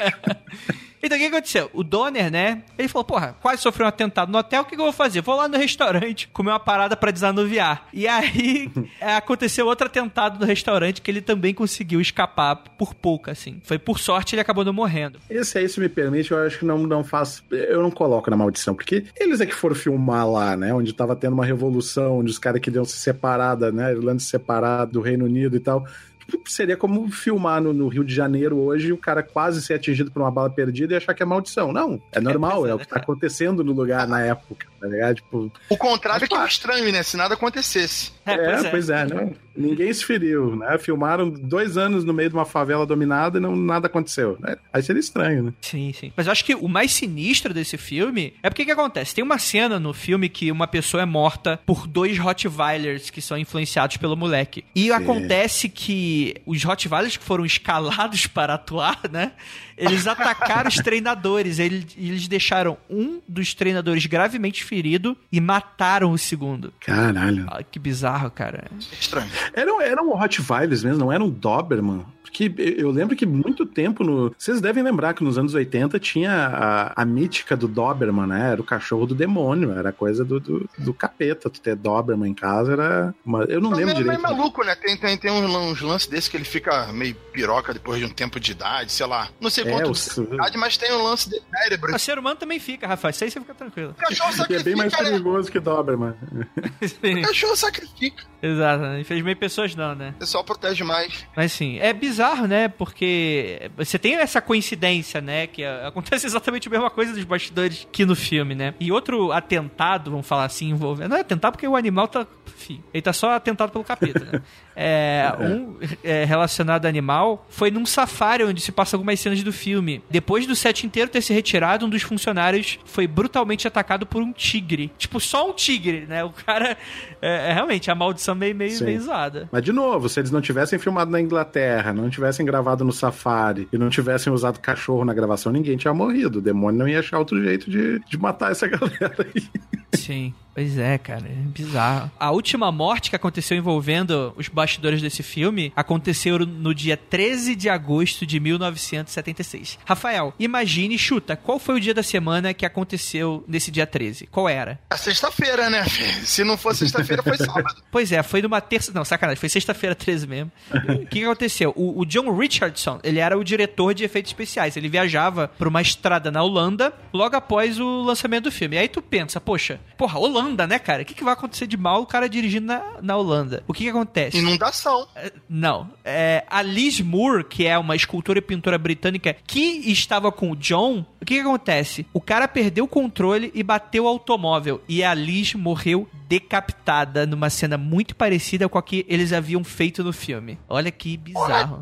Então, o que aconteceu? O Donner, né? Ele falou, porra, quase sofreu um atentado no hotel, o que, que eu vou fazer? Vou lá no restaurante comer uma parada pra desanuviar. E aí, é, aconteceu outro atentado no restaurante que ele também conseguiu escapar por pouco, assim. Foi por sorte, ele acabou não morrendo. Esse aí, se me permite, eu acho que não, não faz... Eu não coloco na maldição, porque eles é que foram filmar lá, né? Onde tava tendo uma revolução, onde os caras queriam se separar, da, né? Irlanda se separar do Reino Unido e tal... Seria como filmar no, no Rio de Janeiro hoje e o cara quase ser atingido por uma bala perdida e achar que é maldição. Não, é normal, é, é o que tá acontecendo no lugar na época, tá ligado? Tipo, o contrário é que é estranho, né? Se nada acontecesse. É, é, pois é. pois é, né? Ninguém se feriu, né? Filmaram dois anos no meio de uma favela dominada e não, nada aconteceu. Né? Aí seria estranho, né? Sim, sim. Mas eu acho que o mais sinistro desse filme é porque que acontece? Tem uma cena no filme que uma pessoa é morta por dois Rottweilers que são influenciados pelo moleque. E acontece que os Rottweilers que foram escalados para atuar, né? Eles atacaram os treinadores. Eles, eles deixaram um dos treinadores gravemente ferido e mataram o segundo. Caralho. Ah, que bizarro, cara. Estranho. Eram, eram Rottweilers mesmo, não eram Doberman. Porque eu lembro que muito tempo no... Vocês devem lembrar que nos anos oitenta tinha a, a mítica do Doberman, né? Era o cachorro do demônio, era coisa do, do, do capeta. Tu ter Doberman em casa era... Uma... Eu não Mas lembro é direito. meio maluco, né? Tem, tem, tem uns, uns lances desses que ele fica meio piroca depois de um tempo de idade, sei lá. Não sei É, quanto o- de idade, mas tem um lance de cérebro. O ser humano também fica, Rafael. Isso aí você fica tranquilo. O cachorro E é bem mais sacrifica, né? perigoso que Doberman. O cachorro sacrifica. Exato. Infelizmente pessoas não, né? O pessoal protege mais. Mas sim, é bizarro, né? Porque você tem essa coincidência, né? Que acontece exatamente a mesma coisa dos bastidores que no filme, né? E outro atentado, vamos falar assim, envolvendo... Não é atentado porque o animal tá... Enfim, ele tá só atentado pelo capeta, né? É, um é, relacionado a animal foi num safari onde se passa algumas cenas do filme. Depois do set inteiro ter se retirado, um dos funcionários foi brutalmente atacado por um tigre. Tipo, só um tigre, né? O cara... É, é realmente a maldição meio, meio, meio zoada. Mas, de novo, se eles não tivessem filmado na Inglaterra, não tivessem gravado no safari e não tivessem usado cachorro na gravação, ninguém tinha morrido. O demônio não ia achar outro jeito de, de matar essa galera aí. Sim, pois é, cara, é bizarro. A última morte que aconteceu envolvendo os bastidores desse filme aconteceu no dia treze de agosto de mil novecentos e setenta e seis. Rafael, imagine e chuta, qual foi o dia da semana que aconteceu nesse dia treze? Qual era? É sexta-feira, né, filho? Se não fosse sexta-feira, foi sábado. Pois é, foi numa terça... Não, sacanagem, foi sexta-feira treze mesmo. O que, que aconteceu? O, o John Richardson, ele era o diretor de efeitos especiais. Ele viajava pra uma estrada na Holanda logo após o lançamento do filme. E aí tu pensa, poxa, porra, Holanda, né, cara? O que, que vai acontecer de mal o cara dirigindo na, na Holanda? O que, que acontece? Inundação. É, Não. É, a Liz Moore, que é uma escultora e pintora britânica que estava com o John, o que, que acontece? O cara perdeu o controle e bateu o automóvel. E a Liz morreu decapitada numa cena muito parecida com a que eles haviam feito no filme. Olha que bizarro.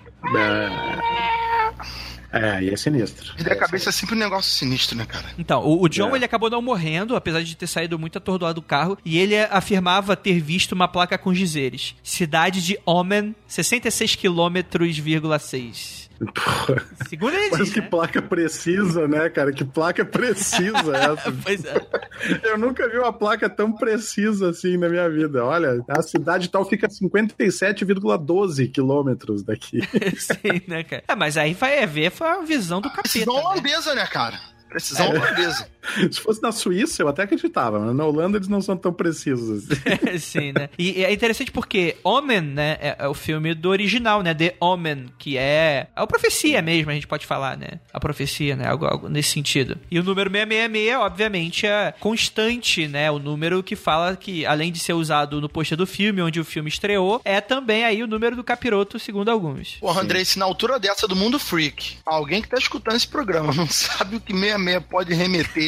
É, aí é sinistro. E da cabeça é sempre um negócio sinistro, né, cara? Então, o, o John, É. ele acabou não morrendo, apesar de ter saído muito atordoado do carro, e ele afirmava ter visto uma placa com dizeres: cidade de Omen, sessenta e seis quilômetros, vírgula seis. Porra. Segundo ele Mas diz, que né? placa precisa, né, cara? Que placa precisa essa. Pois é. Eu nunca vi uma placa tão precisa assim na minha vida. Olha, a cidade tal fica a cinquenta e sete vírgula doze quilômetros daqui. Sim, né, cara? É, mas aí vai ver, foi a visão do capeta. Precisão né? holandesa, né, cara? Precisão holandesa. Se fosse na Suíça, eu até acreditava, mas na Holanda eles não são tão precisos assim. Sim, né? E é interessante porque Omen, né, é, é o filme do original, né? The Omen, que é é a profecia mesmo, a gente pode falar, né? A profecia, né? Algo, algo nesse sentido. E o número seiscentos e sessenta e seis, obviamente, é constante, né? O número que fala que, além de ser usado no pôster do filme, onde o filme estreou, é também aí o número do capiroto, segundo alguns. Porra, Andrei, se na altura dessa do Mundo Freak, alguém que tá escutando esse programa não sabe o que seiscentos e sessenta e seis pode remeter,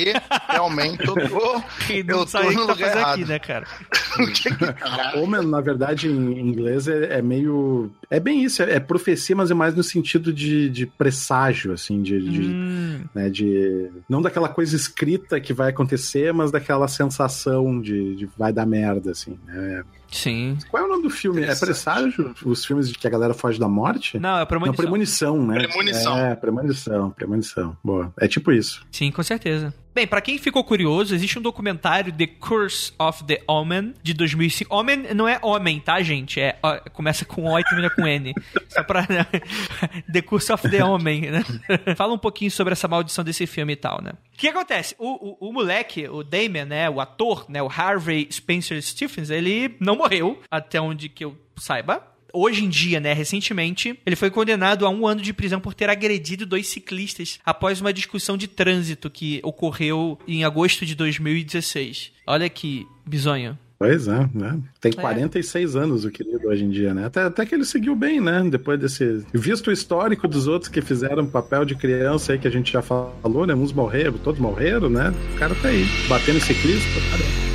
aí, realmente, eu tô, Que não eu tô sabe o no que tá lugar fazendo errado. aqui, né, cara? Omen, na verdade, em inglês é, é meio... É bem isso, é, é profecia, mas é mais no sentido de, de presságio, assim, de... de, Hum. né, de... Não daquela coisa escrita que vai acontecer, mas daquela sensação de, de vai dar merda, assim, né? Sim. Qual é o nome do filme? É Presságio? Os filmes de que a galera foge da morte? Não, é premonição. Não, Premonição, né? Premonição. É, Premonição, Premonição. Boa. É tipo isso. Sim, com certeza. Bem, pra quem ficou curioso, existe um documentário, The Curse of the Omen, de dois mil e cinco. Omen não é homem, tá, gente? É, ó, começa com O e termina com N. Só pra... The Curse of the Omen, né? Fala um pouquinho sobre essa maldição desse filme e tal, né? O que acontece? O, o, o moleque, o Damien, né? O ator, né? O Harvey Spencer Stephens, ele não morreu, até onde que eu saiba. Hoje em dia, né, recentemente, ele foi condenado a um ano de prisão por ter agredido dois ciclistas após uma discussão de trânsito que ocorreu em agosto de dois mil e dezesseis. Olha que bizonho. Pois é, né? Tem quarenta e seis é. anos o querido hoje em dia, né? Até, até que ele seguiu bem, né? Depois desse... Visto o histórico dos outros que fizeram papel de criança aí, que a gente já falou, né? Uns morreram, todos morreram, né? O cara tá aí, batendo em ciclista, cara.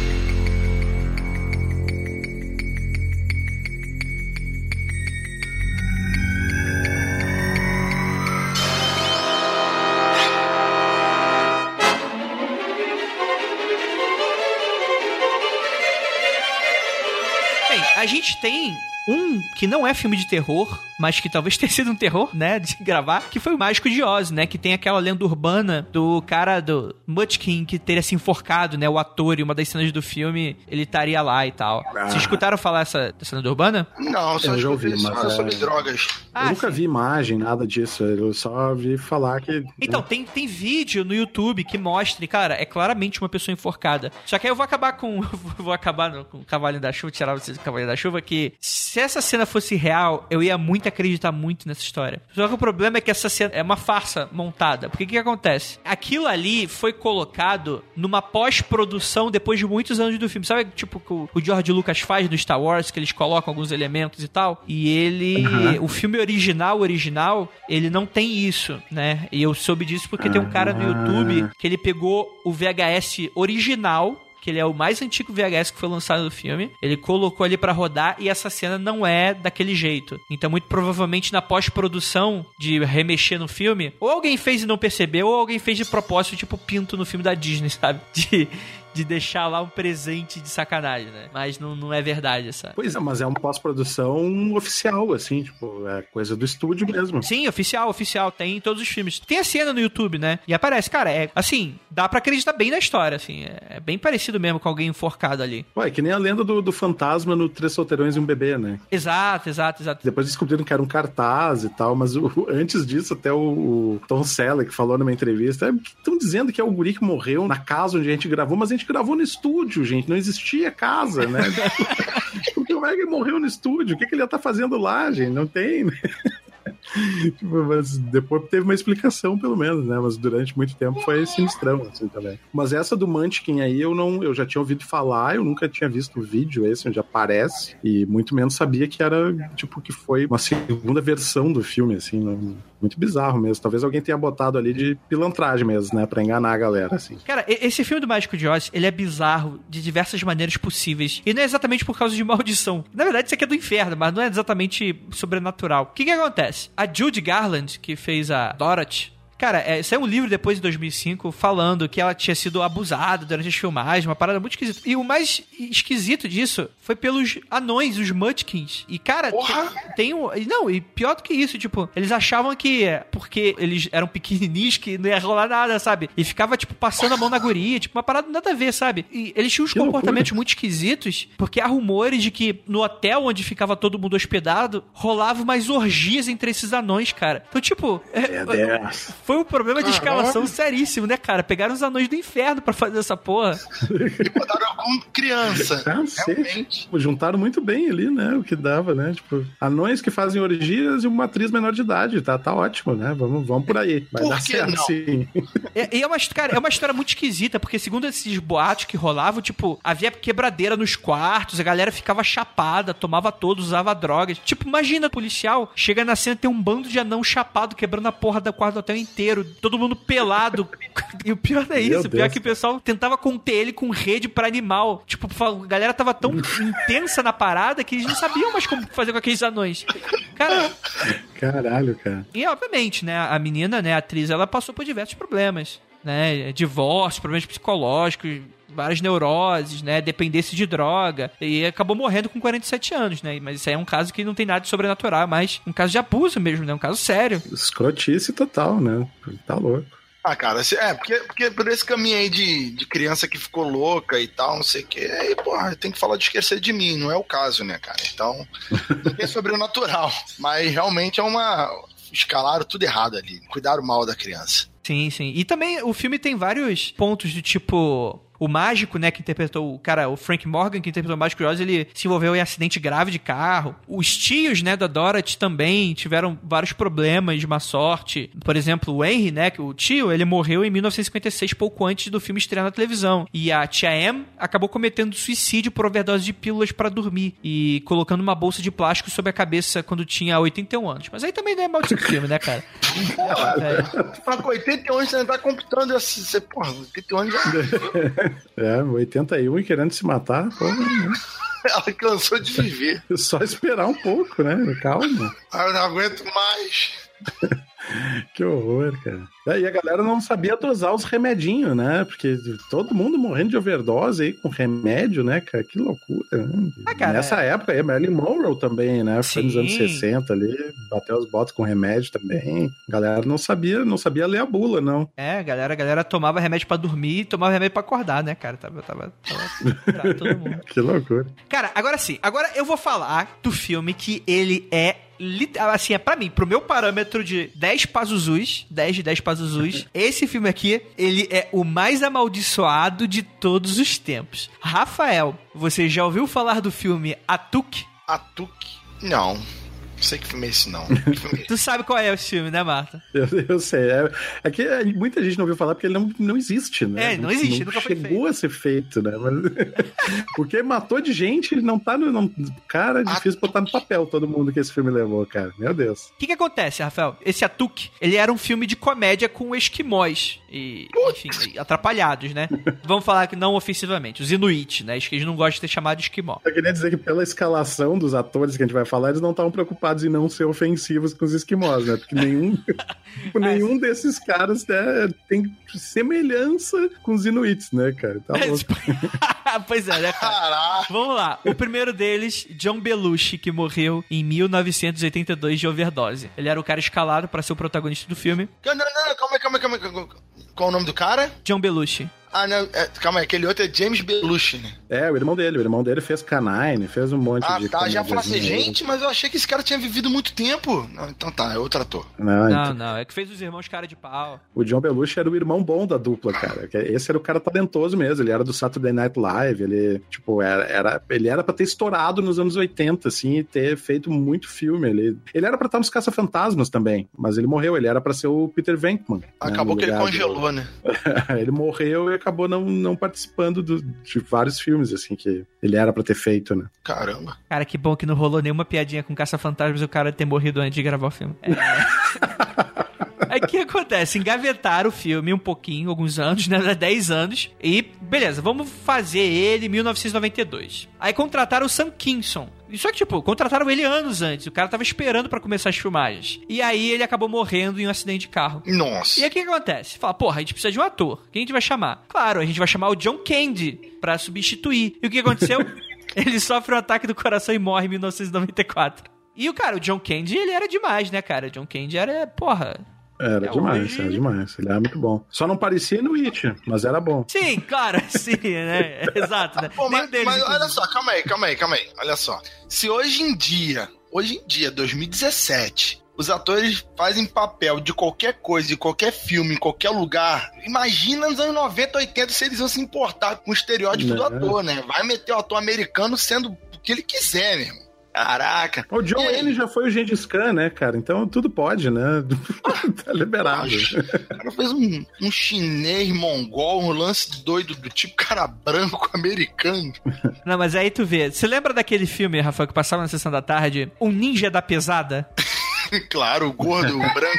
A gente tem um que não é filme de terror, mas que talvez tenha sido um terror, né, de gravar, que foi o Mágico de Oz, né, que tem aquela lenda urbana do cara do Munchkin que teria se enforcado, né, o ator, e uma das cenas do filme, ele estaria lá e tal. Ah. Vocês escutaram falar essa, essa lenda urbana? Não, só eu já ouvi, mas mas é... sobre drogas. Ah, eu nunca sim. vi imagem, nada disso, eu só vi falar que... Então, tem, tem vídeo no YouTube que mostra, e, cara, é claramente uma pessoa enforcada. Só que aí eu vou acabar com... vou acabar no, com o Cavalinho da Chuva, tirar vocês do Cavalinho da Chuva, que se essa cena fosse real, eu ia muito acreditar muito nessa história. Só que o problema é que essa cena é uma farsa montada. Porque o que, que acontece? Aquilo ali foi colocado numa pós-produção depois de muitos anos do filme. Sabe, tipo, o que o George Lucas faz no Star Wars, que eles colocam alguns elementos e tal? E ele... Uhum. O filme original, original, ele não tem isso, né? E eu soube disso porque uhum. tem um cara no YouTube que ele pegou o V H S original, que ele é o mais antigo V H S que foi lançado no filme. Ele colocou ali pra rodar e essa cena não é daquele jeito. Então, muito provavelmente, na pós-produção de remexer no filme, ou alguém fez e não percebeu, ou alguém fez de propósito, tipo Pinto no filme da Disney, sabe? De... de deixar lá um presente de sacanagem, né? Mas não, não é verdade essa... Pois é, mas é uma pós-produção oficial, assim, tipo, é coisa do estúdio mesmo. Sim, oficial, oficial, tem em todos os filmes. Tem a cena no YouTube, né? E aparece, cara, é assim, dá pra acreditar bem na história, assim, é bem parecido mesmo com alguém enforcado ali. Ué, é que nem a lenda do, do fantasma no Três Solteirões e um Bebê, né? Exato, exato, exato. Depois descobriram que era um cartaz e tal, mas o, antes disso, até o, o Tom Selleck falou numa entrevista, estão dizendo que é o guri que morreu na casa onde a gente gravou, mas a gente gravou no estúdio, gente, não existia casa, né? Porque o Meg morreu no estúdio, o que, que ele ia estar fazendo lá, gente? Não tem, né? Mas depois teve uma explicação, pelo menos, né? Mas durante muito tempo foi sinistrão, assim, também. Mas essa do Munchkin aí, eu não, eu já tinha ouvido falar, eu nunca tinha visto o vídeo esse onde aparece, e muito menos sabia que era, tipo, que foi uma segunda versão do filme, assim, não... Muito bizarro mesmo. Talvez alguém tenha botado ali de pilantragem mesmo, né? Pra enganar a galera, assim. Cara, esse filme do Mágico de Oz, ele é bizarro de diversas maneiras possíveis. E não é exatamente por causa de maldição. Na verdade, isso aqui é do inferno, mas não é exatamente sobrenatural. O que que acontece? A Judy Garland, que fez a Dorothy... Cara, é, saiu um livro depois de dois mil e cinco falando que ela tinha sido abusada durante as filmagens, uma parada muito esquisita. E o mais esquisito disso foi pelos anões, os Munchkins. E, cara, tem, tem um... Não, e pior do que isso, tipo, eles achavam que porque eles eram pequenininhos que não ia rolar nada, sabe? E ficava, tipo, passando a mão na guria, tipo, uma parada nada a ver, sabe? E eles tinham uns que comportamentos loucura. Muito esquisitos, porque há rumores de que no hotel onde ficava todo mundo hospedado, rolavam umas orgias entre esses anões, cara. Então, tipo... É, foi um problema de escalação seríssimo, né, cara? Pegaram os anões do inferno pra fazer essa porra. E botaram com criança. Ah, realmente. Juntaram muito bem ali, né? O que dava, né? Tipo, anões que fazem orgias e uma atriz menor de idade. Tá, tá ótimo, né? Vamos, vamos por aí. Vai por dar certo, não? Sim. É, e é uma, cara, é uma história muito esquisita, porque segundo esses boatos que rolavam, tipo, havia quebradeira nos quartos, a galera ficava chapada, tomava todos, usava drogas. Tipo, imagina, policial chega na cena e tem um bando de anão chapado quebrando a porra da quarto do hotel inteiro. inteiro, todo mundo pelado. E o pior não é isso, o pior é que o pessoal tentava conter ele com rede pra animal. Tipo, a galera tava tão intensa na parada que eles não sabiam mais como fazer com aqueles anões. Cara... Caralho, cara. E, obviamente, né, a menina, né, a atriz, ela passou por diversos problemas, né, divórcio, problemas psicológicos, várias neuroses, né, dependência de droga, e acabou morrendo com quarenta e sete anos, né, mas isso aí é um caso que não tem nada de sobrenatural, mas um caso de abuso mesmo, né, um caso sério. Escrotice total, né, tá louco. Ah, cara, é, porque, porque por esse caminho aí de, de criança que ficou louca e tal, não sei o que, aí, porra, tem que falar de esquecer de mim, não é o caso, né, cara? Então, não tem sobrenatural, mas realmente é uma... escalaram tudo errado ali, cuidaram mal da criança. Sim, sim. E também o filme tem vários pontos do tipo... O mágico, né, que interpretou o cara, o Frank Morgan, que interpretou o Mágico de Oz, ele se envolveu em acidente grave de carro. Os tios, né, da Dorothy também tiveram vários problemas de má sorte. Por exemplo, o Henry, né, que o tio, ele morreu em mil novecentos e cinquenta e seis, pouco antes do filme estrear na televisão. E a tia Em acabou cometendo suicídio por overdose de pílulas para dormir e colocando uma bolsa de plástico sobre a cabeça quando tinha oitenta e um anos. Mas aí também não é mal de filme, né, cara? Tu fala com oitenta e um anos, você não tá computando esse... Você, porra, oitenta e um anos já... É, oitenta e um e querendo se matar, porra, né? Ela cansou de viver. Só esperar um pouco, né? Calma. Ah, eu não aguento mais. Que horror, cara. E a galera não sabia dosar os remedinhos, né? Porque todo mundo morrendo de overdose aí com remédio, né, cara? Que loucura, né? Ah, cara, nessa é... época aí, Marilyn Monroe também, né? Foi nos anos sessenta ali, bateu as botas com remédio também. A galera não sabia, não sabia ler a bula, não. É, a galera, a galera tomava remédio pra dormir e tomava remédio pra acordar, né, cara? Tava, tava, tava todo mundo. Que loucura. Cara, agora sim, agora eu vou falar do filme que ele é assim, é pra mim, pro meu parâmetro de dez Pazuzus, dez de dez Pazuzus, esse filme aqui, ele é o mais amaldiçoado de todos os tempos. Rafael, você já ouviu falar do filme Atuk? Atuk? Não. Não sei que filme é esse, não. Que filme é esse? Tu sabe qual é esse filme, né, Marta? Eu, eu sei. É, é que muita gente não ouviu falar porque ele não, não existe, né? É, não existe, não nunca foi feito. Chegou a ser feito, né? Mas, porque matou de gente, ele não tá no... Não, cara, é difícil botar no papel todo mundo que esse filme levou, cara. Meu Deus. O que que acontece, Rafael? Esse Atuk, ele era um filme de comédia com esquimós. E, enfim, atrapalhados, né? Vamos falar que não ofensivamente. Os Inuit, né? Eles não gostam de ser chamado de esquimó. Eu queria dizer que pela escalação dos atores que a gente vai falar, eles não estavam preocupados em não ser ofensivos com os esquimós, né? Porque nenhum, nenhum desses caras, né, tem semelhança com os Inuits, né, cara? Tá louco. Pois é, né, cara? Vamos lá. O primeiro deles, John Belushi, que morreu em mil novecentos e oitenta e dois de overdose. Ele era o cara escalado pra ser o protagonista do filme. Não, não, não, calma aí, calma aí, calma aí. Qual o nome do cara? John Belushi. Ah, não, é, calma aí, aquele outro é James Belushi, né? É, o irmão dele, o irmão dele fez Canine, fez um monte ah, de... Ah, tá, já falasse, gente, mas eu achei que esse cara tinha vivido muito tempo. Não, então tá, é outro ator. Não, não, então... não, é que fez os irmãos cara de pau. O John Belushi era o irmão bom da dupla, cara. Esse era o cara talentoso mesmo, ele era do Saturday Night Live, ele, tipo, era, era, ele era pra ter estourado nos anos oitenta, assim, e ter feito muito filme. Ele, ele era pra estar nos Caça-Fantasmas também, mas ele morreu, ele era pra ser o Peter Venkman. Acabou né, que ele congelou, do... né? Ele morreu e acabou não, não participando do, de vários filmes, assim, que ele era pra ter feito, né? Caramba. Cara, que bom que não rolou nenhuma piadinha com Caça-Fantasmas e o cara ter morrido antes de gravar o filme. É... Aí o que acontece? Engavetaram o filme um pouquinho, alguns anos, né? dez anos. E, beleza, vamos fazer ele em mil novecentos e noventa e dois. Aí contrataram o Sam Kinison. Só que, tipo, contrataram ele anos antes. O cara tava esperando pra começar as filmagens. E aí ele acabou morrendo em um acidente de carro. Nossa. E aí o que acontece? Fala, porra, a gente precisa de um ator. Quem a gente vai chamar? Claro, a gente vai chamar o John Candy pra substituir. E o que aconteceu? Ele sofre um ataque do coração e morre em mil novecentos e noventa e quatro. E o cara, o John Candy, ele era demais, né, cara? O John Candy era, porra... Era é, demais, hoje... era demais. Ele era muito bom. Só não parecia no It, mas era bom. Sim, claro, sim, né? Exato, né? Pô, mas, deles, mas olha só, calma aí, calma aí, calma aí. Olha só. Se hoje em dia, hoje em dia, dois mil e dezessete, os atores fazem papel de qualquer coisa, de qualquer filme, em qualquer lugar, imagina nos anos noventa, oitenta, se eles iam se importar com o estereótipo do ator, né? Vai meter o ator americano sendo o que ele quiser, meu irmão. Caraca. O John Wayne já foi o Gengis Khan, né, cara? Então tudo pode, né? Tá liberado. O cara fez um, um chinês mongol, um lance doido do tipo cara branco americano. Não, mas aí tu vê. Você lembra daquele filme, Rafael, que passava na sessão da tarde? Um Ninja da Pesada? Claro, o gordo, o branco.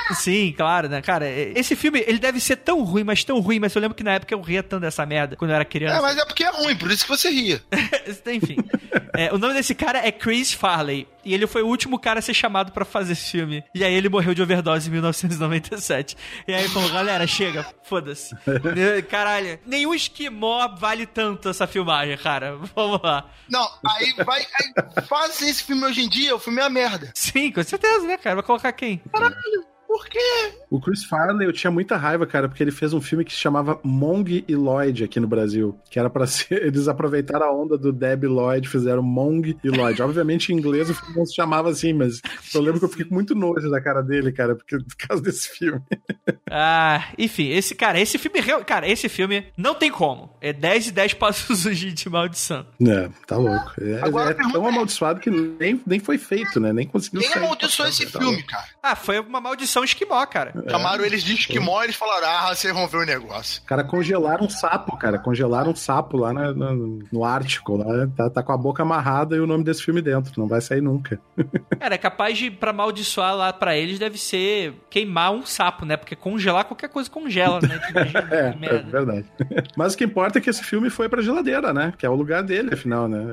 Sim, claro, né? Cara, esse filme, ele deve ser tão ruim, mas tão ruim, mas eu lembro que na época eu ria tanto dessa merda, quando eu era criança. É, mas é porque é ruim, por isso que você ria. Enfim. É, o nome desse cara é Chris Farley. E ele foi o último cara a ser chamado pra fazer esse filme. E aí ele morreu de overdose em mil novecentos e noventa e sete. E aí falou, galera, chega, foda-se. Caralho, nenhum esquimó vale tanto essa filmagem, cara. Vamos lá. Não, aí vai... Aí, fazem esse filme hoje em dia, o filme é uma merda. Sim, com certeza, né, cara? Vai colocar quem? Caralho. Por quê? O Chris Farley, eu tinha muita raiva, cara, porque ele fez um filme que se chamava Mong e Lloyd aqui no Brasil, que era pra ser... Eles aproveitaram a onda do Debbie Lloyd, fizeram Mong e Lloyd. Obviamente, em inglês o filme não se chamava assim, mas eu lembro que eu fiquei com muito nojo da cara dele, cara, porque, por causa desse filme. Ah, enfim, esse, cara, esse filme... Cara, esse filme não tem como. É dez e dez passos de maldição. É, tá louco. É, Agora, é tão amaldiçoado que nem, nem foi feito, né? Nem conseguiu Quem sair. amaldiçoou esse tá filme, louco. cara? Ah, foi uma maldição esquimó, cara. É. Chamaram eles de esquimó e eles falaram, ah, vocês vão ver o negócio. Cara, congelaram um sapo, cara. Congelaram um sapo lá na- na- no Ártico. Lá. Tá, tá com a boca amarrada e o nome desse filme dentro. Não vai sair nunca. Cara, é capaz de, pra amaldiçoar lá pra eles, deve ser queimar um sapo, né? Porque congelar, qualquer coisa congela, né? Tu imagina, É, que é merda. verdade. Mas o que importa é que esse filme foi pra geladeira, né? Que é o lugar dele, afinal, né?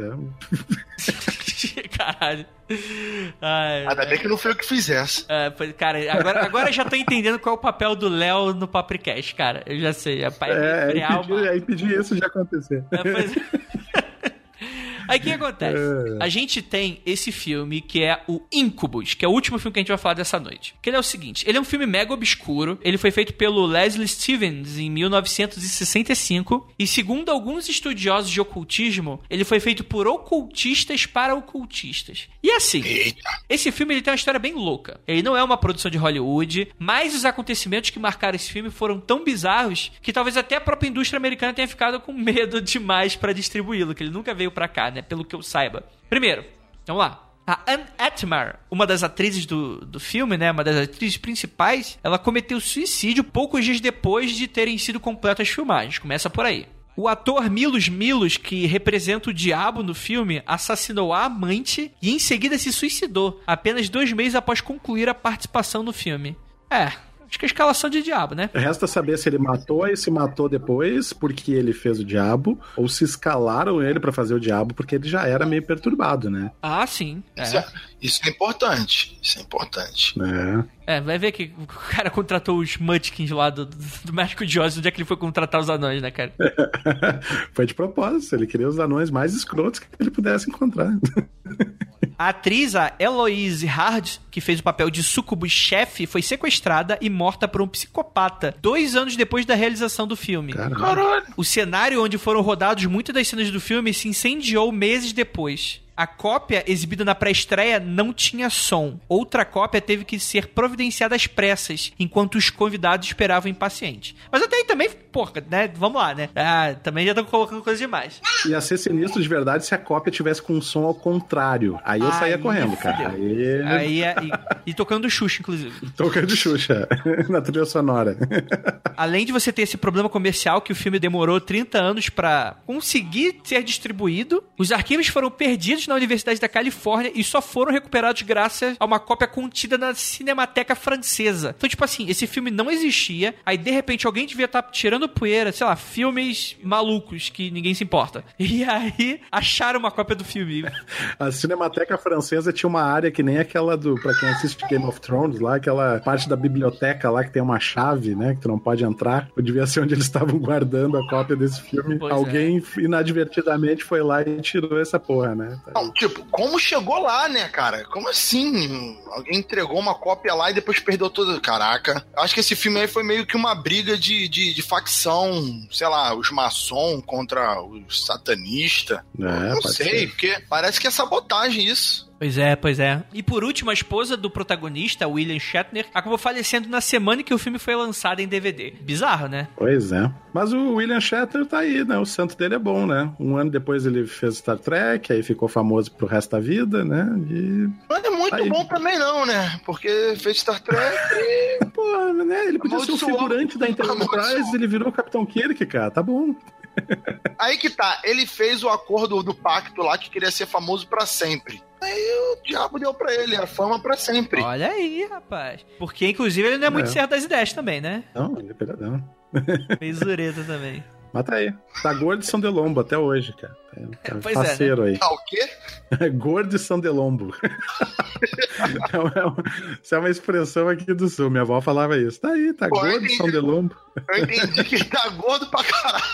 É. Caralho. Ai, Ainda bem que não foi eu que fizesse. é, pois, cara, agora, agora eu já tô entendendo qual é o papel do Léo no Papricast, cara. Eu já sei. É, pai É, é, frear impedir, uma- é impedir isso de acontecer. É, pois- Aí o que acontece? É. A gente tem esse filme que é o Incubus, que é o último filme que a gente vai falar dessa noite. Que ele é o seguinte, ele é um filme mega obscuro, ele foi feito pelo Leslie Stevens em mil novecentos e sessenta e cinco e segundo alguns estudiosos de ocultismo, ele foi feito por ocultistas para ocultistas. E assim, Eita. esse filme ele tem uma história bem louca. Ele não é uma produção de Hollywood, mas os acontecimentos que marcaram esse filme foram tão bizarros que talvez até a própria indústria americana tenha ficado com medo demais pra distribuí-lo, que ele nunca veio pra cá, né? Pelo que eu saiba. Primeiro, vamos lá. A Anne Atmar, uma das atrizes do, do filme, né? Uma das atrizes principais, ela cometeu suicídio poucos dias depois de terem sido completas as filmagens. Começa por aí. O ator Milos Milos, que representa o diabo no filme, assassinou a amante e em seguida se suicidou, apenas dois meses após concluir a participação no filme. É, acho que é a escalação de diabo, né? Resta saber se ele matou e se matou depois porque ele fez o diabo, ou se escalaram ele pra fazer o diabo porque ele já era meio perturbado, né? Ah, sim. Isso É, é, isso é importante. Isso é importante. É. é vai ver que o cara contratou os Munchkins lá do, do Mágico de Oz, onde é que ele foi contratar os anões, né, cara? Foi de propósito, ele queria os anões mais escrotos que ele pudesse encontrar. A atriz, a Eloise Hard, que fez o papel de sucubus chefe, foi sequestrada e morta por um psicopata dois anos depois da realização do filme. Caralho. Caralho. O cenário onde foram rodados muitas das cenas do filme se incendiou meses depois. A cópia exibida na pré-estreia não tinha som. Outra cópia teve que ser providenciada às pressas, enquanto os convidados esperavam impacientes. Mas até aí também, porra, né? Vamos lá, né? Ah, também já estão colocando coisa demais. Ia ser sinistro de verdade se a cópia tivesse com um som ao contrário. Aí eu Aí saía correndo, cara. fudeu. Aí... Aí, é- e, e tocando Xuxa, inclusive. Tocando de Xuxa na trilha sonora. Além de você ter esse problema comercial que o filme demorou trinta anos pra conseguir ser distribuído, os arquivos foram perdidos na Universidade da Califórnia e só foram recuperados graças a uma cópia contida na Cinemateca Francesa. Então, tipo assim, esse filme não existia, aí de repente alguém devia estar tirando poeira, sei lá, filmes malucos que ninguém se importa. E aí acharam uma cópia do filme. A Cinemateca Francesa tinha uma área que nem aquela do, pra quem assiste Game of Thrones lá, aquela parte da biblioteca lá que tem uma chave, né, que tu não pode entrar. Devia ser onde eles estavam guardando a cópia desse filme. Pois Alguém inadvertidamente foi lá e tirou essa porra, né? Não, tipo, como chegou lá, né, cara? Como assim? Alguém entregou uma cópia lá e depois perdeu tudo. Caraca. Acho que esse filme aí foi meio que uma briga de, de, de facção, sei lá, os maçom contra os satanistas. É, Não pode sei, ser. porque parece que é sabotagem isso. Pois é, pois é. E por último, a esposa do protagonista, William Shatner, acabou falecendo na semana em que o filme foi lançado em D V D. Bizarro, né? Pois é. Mas o William Shatner tá aí, né? O santo dele é bom, né? Um ano depois ele fez Star Trek, aí ficou famoso pro resto da vida, né? E... Não é muito Aí. bom também não, né? Porque fez Star Trek e... Pô, né? Ele podia ser um Amaldiçoou. figurante da Enterprise, Amaldiçoou. ele virou o Capitão Kirk, cara. Tá bom. Aí que tá, ele fez o acordo do pacto lá que queria ser famoso pra sempre. Aí o diabo deu pra ele a fama pra sempre. Olha aí, rapaz. Porque, inclusive, ele não é muito É. certo das ideias também, né? Não, ele é pegadão. Fez zureta também. Mas tá aí. Tá gordo de São Delombo até hoje, cara. Tá Pois é, né? parceiro aí. Ah, o quê? Gordo de São Delombo. é uma, isso é uma expressão aqui do sul. Minha avó falava isso. Tá aí, tá Pô, eu gordo de entendi. São Delombo. Eu entendi que ele tá gordo pra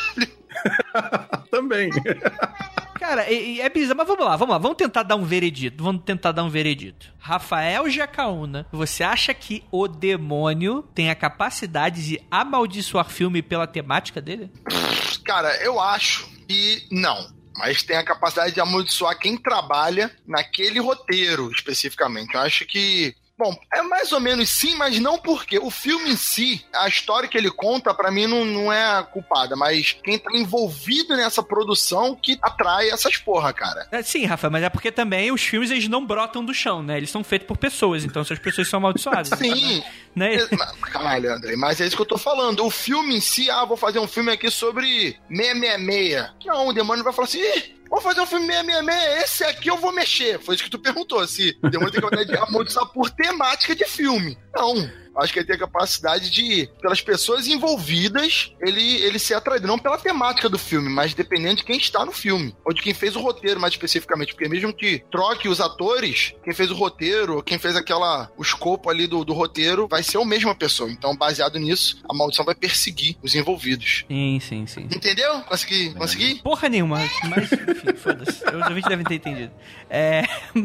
caralho. Também. Cara, e, e é bizarro, mas vamos lá, vamos lá, vamos tentar dar um veredito, vamos tentar dar um veredito. Rafael Jacaúna, você acha que o demônio tem a capacidade de amaldiçoar filme pela temática dele? Cara, eu acho que não. Mas tem a capacidade de amaldiçoar quem trabalha naquele roteiro, especificamente. Eu acho que... Bom, é mais ou menos sim, mas não porque o filme em si, a história que ele conta, pra mim, não, não é a culpada, mas quem tá envolvido nessa produção que atrai essas porra, cara. É, sim, Rafael, mas é porque também os filmes, eles não brotam do chão, né? Eles são feitos por pessoas, então essas pessoas são amaldiçoadas. Sim. Né? É, mas- Caralho, André, mas é isso que eu tô falando. O filme em si, ah, vou fazer um filme aqui sobre seiscentos e sessenta e seis. Não, o demônio vai falar assim, ih, vou fazer um filme seiscentos e sessenta e seis, esse aqui eu vou mexer. Foi isso que tu perguntou, se o demônio tem capacidade de amaldiçoar por temática de filme. Não. Acho que ele tem a capacidade de, pelas pessoas envolvidas, ele, ele ser atraído. Não pela temática do filme, mas dependendo de quem está no filme. Ou de quem fez o roteiro, mais especificamente. Porque mesmo que troque os atores, quem fez o roteiro, quem fez aquela, o escopo ali do, do roteiro, vai ser a mesma pessoa. Então, baseado nisso, a maldição vai perseguir os envolvidos. Sim, sim, sim. Entendeu? Consegui? Consegui? Porra nenhuma, mas enfim, foda-se. Os ouvintes devem ter entendido. É.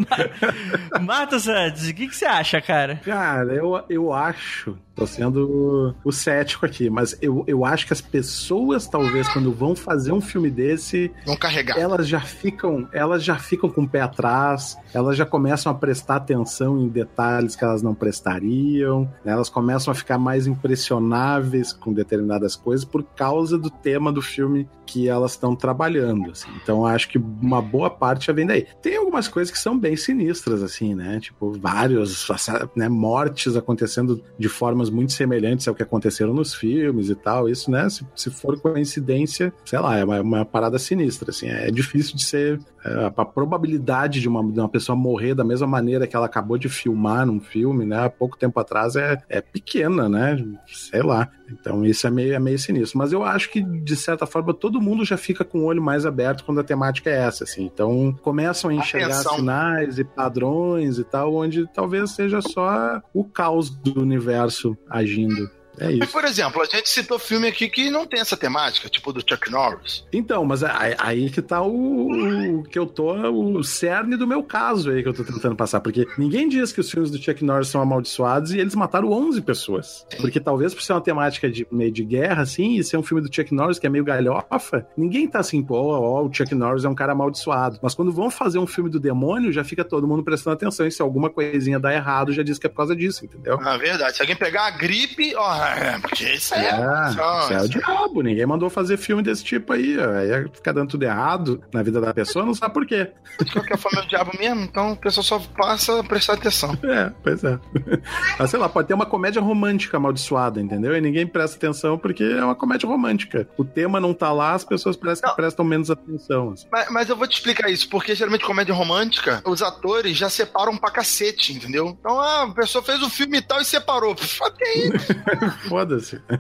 Ma- Marta Santos, o que, que você acha, cara? Cara, eu, eu acho. Tô sendo o cético aqui, mas eu, eu acho que as pessoas, talvez, quando vão fazer um filme desse, Vão carregar. elas já ficam, elas já ficam com o pé atrás, elas já começam a prestar atenção em detalhes que elas não prestariam, né? Elas começam a ficar mais impressionáveis com determinadas coisas por causa do tema do filme que elas estão trabalhando, assim. Então acho que uma boa parte já vem daí. Tem algumas coisas que são bem sinistras, assim, né? Tipo, vários, né, mortes acontecendo de formas muito semelhantes ao que aconteceram nos filmes e tal. Isso, né, se, se for coincidência, sei lá, é uma, uma parada sinistra, assim. É difícil de ser... É, a probabilidade de uma, de uma pessoa morrer da mesma maneira que ela acabou de filmar num filme, né, há pouco tempo atrás, é, é pequena, né? Sei lá. Então isso é meio, é meio sinistro. Mas eu acho que, de certa forma, todo mundo já fica com o olho mais aberto quando a temática é essa, assim. Então começam a enxergar Atenção. sinais e padrões e tal, onde talvez seja só o caos do universo agindo. É Mas, isso. por exemplo, a gente citou filme aqui que não tem essa temática, tipo do Chuck Norris. Então, mas aí, aí que tá o, o que eu tô, o cerne do meu caso aí que eu tô tentando passar, porque ninguém diz que os filmes do Chuck Norris são amaldiçoados e eles mataram onze pessoas. Porque talvez por ser uma temática de meio de guerra, assim, e ser um filme do Chuck Norris que é meio galhofa, ninguém tá assim, pô, ó, o Chuck Norris é um cara amaldiçoado. Mas quando vão fazer um filme do demônio, já fica todo mundo prestando atenção, e se alguma coisinha dá errado, já diz que é por causa disso, entendeu? Na verdade, se alguém pegar a gripe, ó, é, porque isso aí é. É, isso é o diabo. Ninguém mandou fazer filme desse tipo aí. Ó. Aí fica dando tudo errado na vida da pessoa, não sabe por quê. De qualquer forma é o diabo mesmo, então a pessoa só passa a prestar atenção. É, pois é. Mas sei lá, pode ter uma comédia romântica amaldiçoada, entendeu? E ninguém presta atenção porque é uma comédia romântica. O tema não tá lá, as pessoas parecem que prestam menos atenção. Assim. Mas, mas eu vou te explicar isso, porque geralmente comédia romântica, os atores já separam pra cacete, entendeu? Então, ah, a pessoa fez o filme e tal e separou. Pff, ok. Foda-se.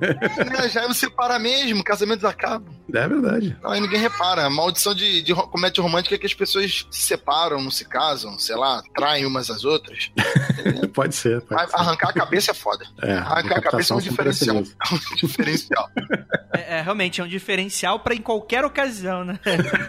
né, já não separa mesmo, casamentos acabam. É verdade. Então, aí ninguém repara. A maldição de, de ro- comédia romântica é que as pessoas se separam, não se casam, sei lá, traem umas às outras. Pode ser. Pode Mas ser. arrancar a cabeça é foda. É, Arrancar a cabeça é um captação diferencial. super É um diferencial. É, é, realmente, é um diferencial pra em qualquer ocasião, né?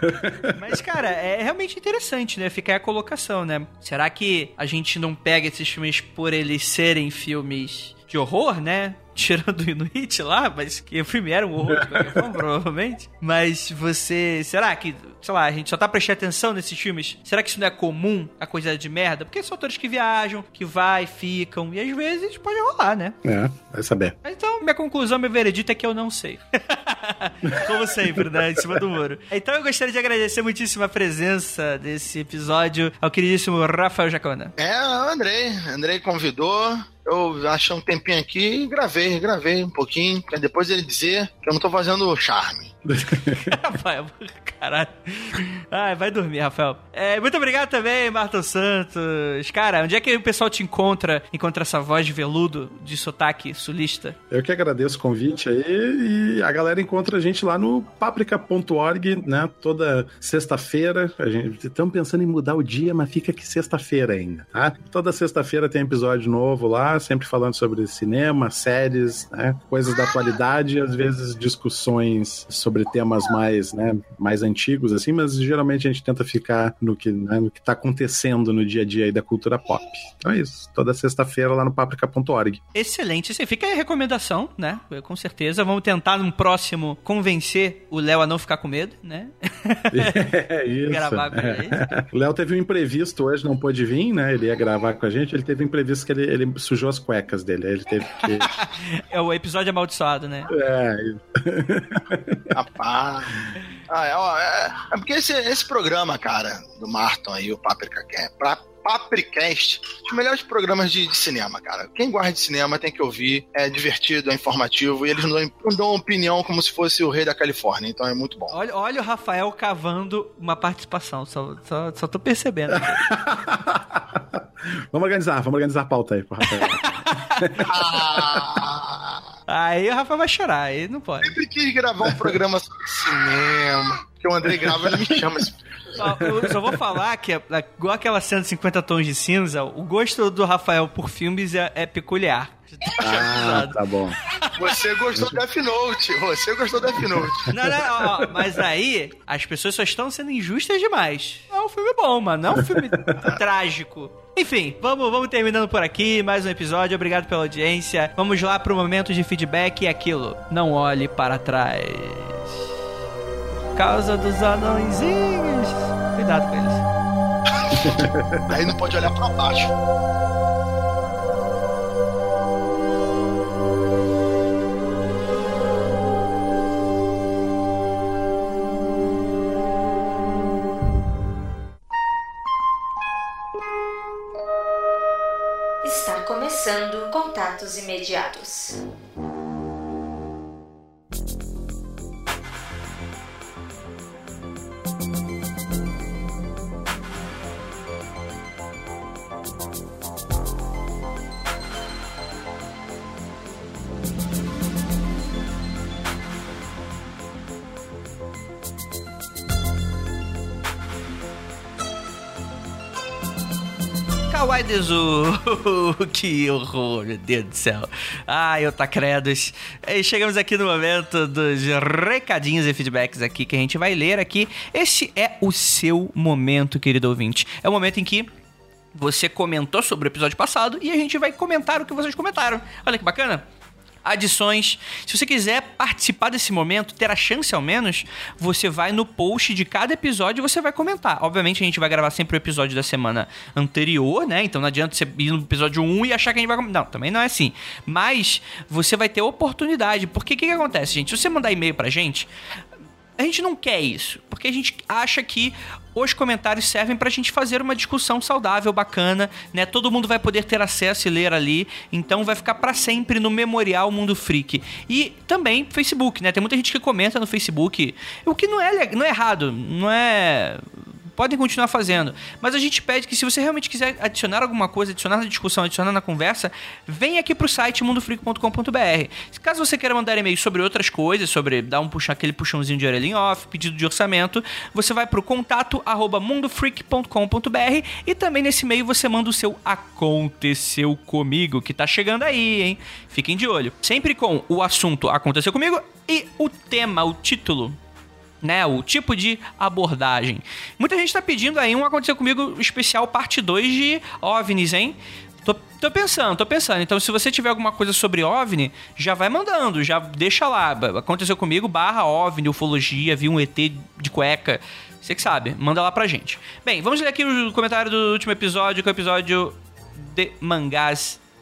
Mas, cara, é realmente interessante, né? Fica aí a colocação, né? Será que a gente não pega esses filmes por eles serem filmes de horror, né? Tirando o Inuit lá, mas que o filme era um horror de qualquer forma, provavelmente. Mas você... Será que, sei lá, a gente só tá prestando atenção nesses filmes? Será que isso não é comum, a coisa de merda? Porque são atores que viajam, que vai, ficam, e às vezes pode rolar, né? É, vai saber. Então, minha conclusão, meu veredito é que eu não sei. Como sempre, né? Em cima do muro. Então eu gostaria de agradecer muitíssimo a presença desse episódio ao queridíssimo Rafael Jacona. É, o Andrei. Andrei convidou. Eu achei um tempinho aqui e gravei, gravei um pouquinho, pra depois ele dizer que eu não tô fazendo charme. Rafael, caralho. Ai, vai dormir, Rafael. É, muito obrigado também, Marton Santos. Cara, onde é que o pessoal te encontra? Encontra essa voz de veludo, de sotaque sulista? Eu que agradeço o convite aí, e a galera encontra a gente lá no paprika ponto org, né? Toda sexta-feira. A gente estamos pensando em mudar o dia, mas fica aqui sexta-feira ainda, tá? Toda sexta-feira tem episódio novo lá, sempre falando sobre cinema, séries, né? Coisas da atualidade, e às vezes discussões sobre temas mais, né, mais antigos, assim, mas geralmente a gente tenta ficar no que, né, no que tá acontecendo no dia a dia aí da cultura pop. Então é isso, toda sexta-feira lá no paprika ponto org. Excelente, assim, fica aí a recomendação, né, com certeza. Vamos tentar num próximo convencer o Léo a não ficar com medo, né? É isso. Gravar com a gente. O Léo teve um imprevisto hoje, não pôde vir, né, ele ia gravar com a gente, ele teve um imprevisto que ele, ele sujou as cuecas dele, aí ele teve que... É o episódio amaldiçoado, né? É, Rapaz. Ah, é, ó, é, é porque esse, esse programa, cara, do Marton aí, o Paprika pra Papricast, os melhores programas de, de cinema, cara. Quem gosta de cinema tem que ouvir, é divertido, é informativo, e eles não dão, não dão opinião como se fosse o rei da Califórnia, então é muito bom. Olha, olha o Rafael cavando uma participação, só, só, só tô percebendo. Vamos organizar, vamos organizar a pauta aí pro Rafael. Ah, aí o Rafael vai chorar, aí não pode. sempre quis gravar um programa sobre cinema, que o Andrei grava, ele me chama. Só, eu só vou falar que, igual aquela cena de cinquenta tons de cinza, o gosto do Rafael por filmes é, é peculiar. Ah, tá bom. Você gostou do Death Note, você gostou do Death Note. Não, não, ó, mas aí as pessoas só estão sendo injustas demais. É um filme bom, mano, não é um filme trágico. Enfim, vamos, vamos terminando por aqui, mais um episódio, obrigado pela audiência. Vamos lá pro momento de feedback e aquilo, não olhe para trás. Por causa dos anõezinhos, cuidado com eles. Aí não pode olhar pra baixo. Está começando Contatos Imediatos. Kawaii Desu, que horror, meu Deus do céu. Ai, otacredos. E chegamos aqui no momento dos recadinhos e feedbacks aqui que a gente vai ler aqui. Este é o seu momento, querido ouvinte. É o momento em que você comentou sobre o episódio passado e a gente vai comentar o que vocês comentaram. Olha que bacana. Adições. Se você quiser participar desse momento, ter a chance ao menos, você vai no post de cada episódio e você vai comentar. Obviamente a gente vai gravar sempre o episódio da semana anterior, né? Então não adianta você ir no episódio um e achar que a gente vai comentar. Não, também não é assim. Mas você vai ter oportunidade. Porque o que, que acontece, gente? Se você mandar e-mail pra gente, a gente não quer isso. Porque a gente acha que os comentários servem pra gente fazer uma discussão saudável, bacana, né? Todo mundo vai poder ter acesso e ler ali, então vai ficar pra sempre no Memorial Mundo Freak. E também Facebook, né? Tem muita gente que comenta no Facebook, o que não é, não é errado, não é... Podem continuar fazendo. Mas a gente pede que se você realmente quiser adicionar alguma coisa, adicionar na discussão, adicionar na conversa, vem aqui pro site mundo freak ponto com ponto b r. Caso você queira mandar e-mail sobre outras coisas, sobre dar um puxão, aquele puxãozinho de orelha em off, pedido de orçamento, você vai pro contato arroba mundo freak ponto com ponto b r e também nesse e-mail você manda o seu Aconteceu Comigo, que tá chegando aí, hein? Fiquem de olho. Sempre com o assunto Aconteceu Comigo e o tema, o título, né, o tipo de abordagem. Muita gente tá pedindo aí um Aconteceu Comigo especial parte dois de OVNIs, hein? Tô, tô pensando, tô pensando. Então, se você tiver alguma coisa sobre OVNI, já vai mandando, já deixa lá. Aconteceu Comigo, barra OVNI, ufologia, vi um E T de cueca. Você que sabe, manda lá pra gente. Bem, vamos ler aqui o comentário do último episódio, que é o episódio de mangás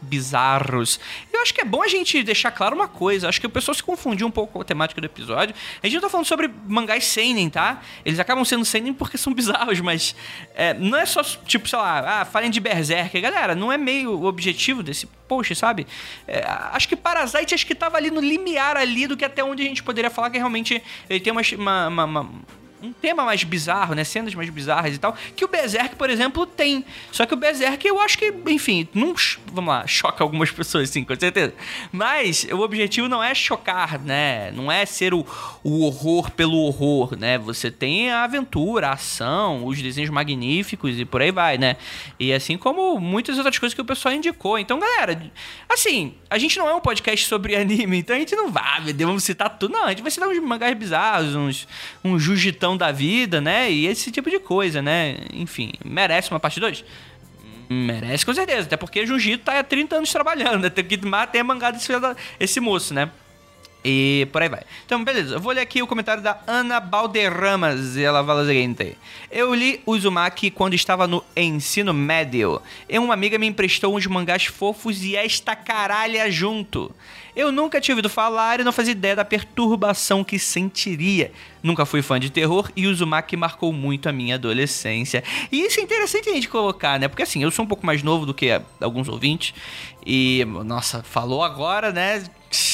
bizarros. Eu acho que é bom a gente deixar claro uma coisa. Acho que o pessoal se confundiu um pouco com a temática do episódio. A gente não tá falando sobre mangás seinen, tá? Eles acabam sendo seinen porque são bizarros, mas é, não é só, tipo, sei lá, ah, falem de Berserk. Galera, não é meio o objetivo desse post, sabe? É, acho que Parasite, acho que tava ali no limiar ali do que até onde a gente poderia falar que realmente ele tem uma... uma, uma, uma um tema mais bizarro, né? Cenas mais bizarras e tal, que o Berserk, por exemplo, tem. Só que o Berserk, eu acho que, enfim, não, vamos lá, choca algumas pessoas, sim, com certeza. Mas o objetivo não é chocar, né? Não é ser o, o horror pelo horror, né? Você tem a aventura, a ação, os desenhos magníficos e por aí vai, né? E assim como muitas outras coisas que o pessoal indicou. Então, galera, assim, a gente não é um podcast sobre anime, então a gente não vai, meu Deus, vamos citar tudo. Não, a gente vai citar uns mangás bizarros, uns, uns jujitão da vida, né? E esse tipo de coisa, né? Enfim, merece uma parte dois? Merece com certeza, até porque Jiu-Jitsu tá há trinta anos trabalhando, né? Tem que ter mangado esse, esse moço, né? E por aí vai. Então, beleza. Eu vou ler aqui o comentário da Ana Balderramas. E ela fala o seguinte: eu li Uzumaki quando estava no ensino médio. E uma amiga me emprestou uns mangás fofos e esta caralha junto. Eu nunca tinha ouvido falar e não fazia ideia da perturbação que sentiria. Nunca fui fã de terror e Uzumaki marcou muito a minha adolescência. E isso é interessante a gente colocar, né? Porque assim, eu sou um pouco mais novo do que alguns ouvintes. E, nossa, falou agora, né?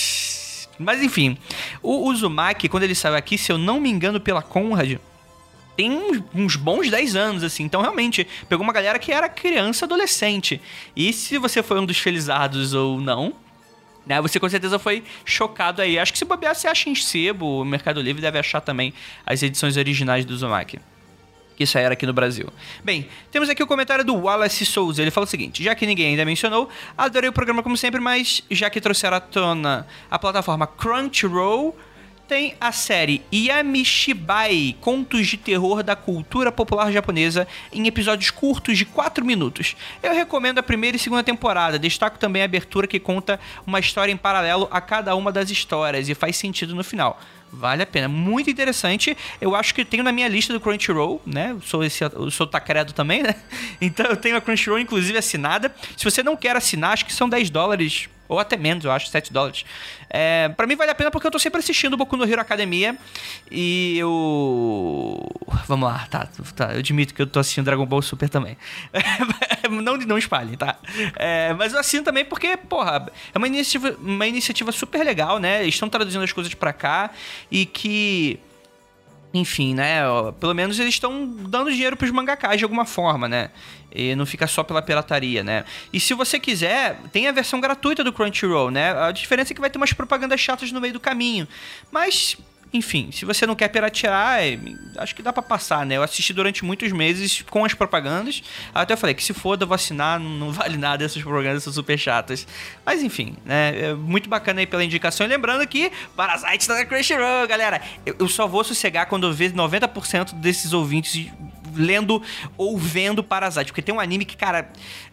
Mas enfim, o Uzumaki, quando ele saiu aqui, se eu não me engano pela Conrad, tem uns, uns bons dez anos, assim. Então, realmente, pegou uma galera que era criança, adolescente. E se você foi um dos felizardos ou não, né, você com certeza foi chocado aí. Acho que se bobear, você acha em sebo, o Mercado Livre deve achar também as edições originais do Uzumaki, que saíram aqui no Brasil. Bem, temos aqui o comentário do Wallace Souza. Ele fala o seguinte: já que ninguém ainda mencionou, adorei o programa como sempre, mas já que trouxeram à tona a plataforma Crunchyroll, tem a série Yamishibai, Contos de Terror da Cultura Popular Japonesa, em episódios curtos de quatro minutos. Eu recomendo a primeira e segunda temporada. Destaco também a abertura que conta uma história em paralelo a cada uma das histórias e faz sentido no final. Vale a pena, muito interessante. Eu acho que tenho na minha lista do Crunchyroll, né? Eu sou, esse, eu sou Tacredo também, né? Então eu tenho a Crunchyroll, inclusive, assinada. Se você não quer assinar, acho que são dez dólares, ou até menos, eu acho, sete dólares. É, pra mim vale a pena porque eu tô sempre assistindo o Boku no Hero Academia. E eu... Vamos lá, tá, tá. Eu admito que eu tô assistindo Dragon Ball Super também. não, não espalhem, tá? É, mas eu assino também porque, porra, é uma iniciativa, uma iniciativa super legal, né? Eles estão traduzindo as coisas pra cá. E que, enfim, né, ó, pelo menos eles estão dando dinheiro pros mangakás de alguma forma, né, e não fica só pela pirataria, né. E se você quiser, tem a versão gratuita do Crunchyroll, né, a diferença é que vai ter umas propagandas chatas no meio do caminho, mas... Enfim, se você não quer piratear, acho que dá pra passar, né? Eu assisti durante muitos meses com as propagandas. Até eu falei que se foda, eu vou assinar, não vale nada, essas propagandas são super chatas. Mas enfim, né? É muito bacana aí pela indicação. E lembrando que Parasite tá na Crunchyroll, galera. Eu, eu só vou sossegar quando eu ver noventa por cento desses ouvintes lendo ou vendo Parasite. Porque tem um anime que, cara...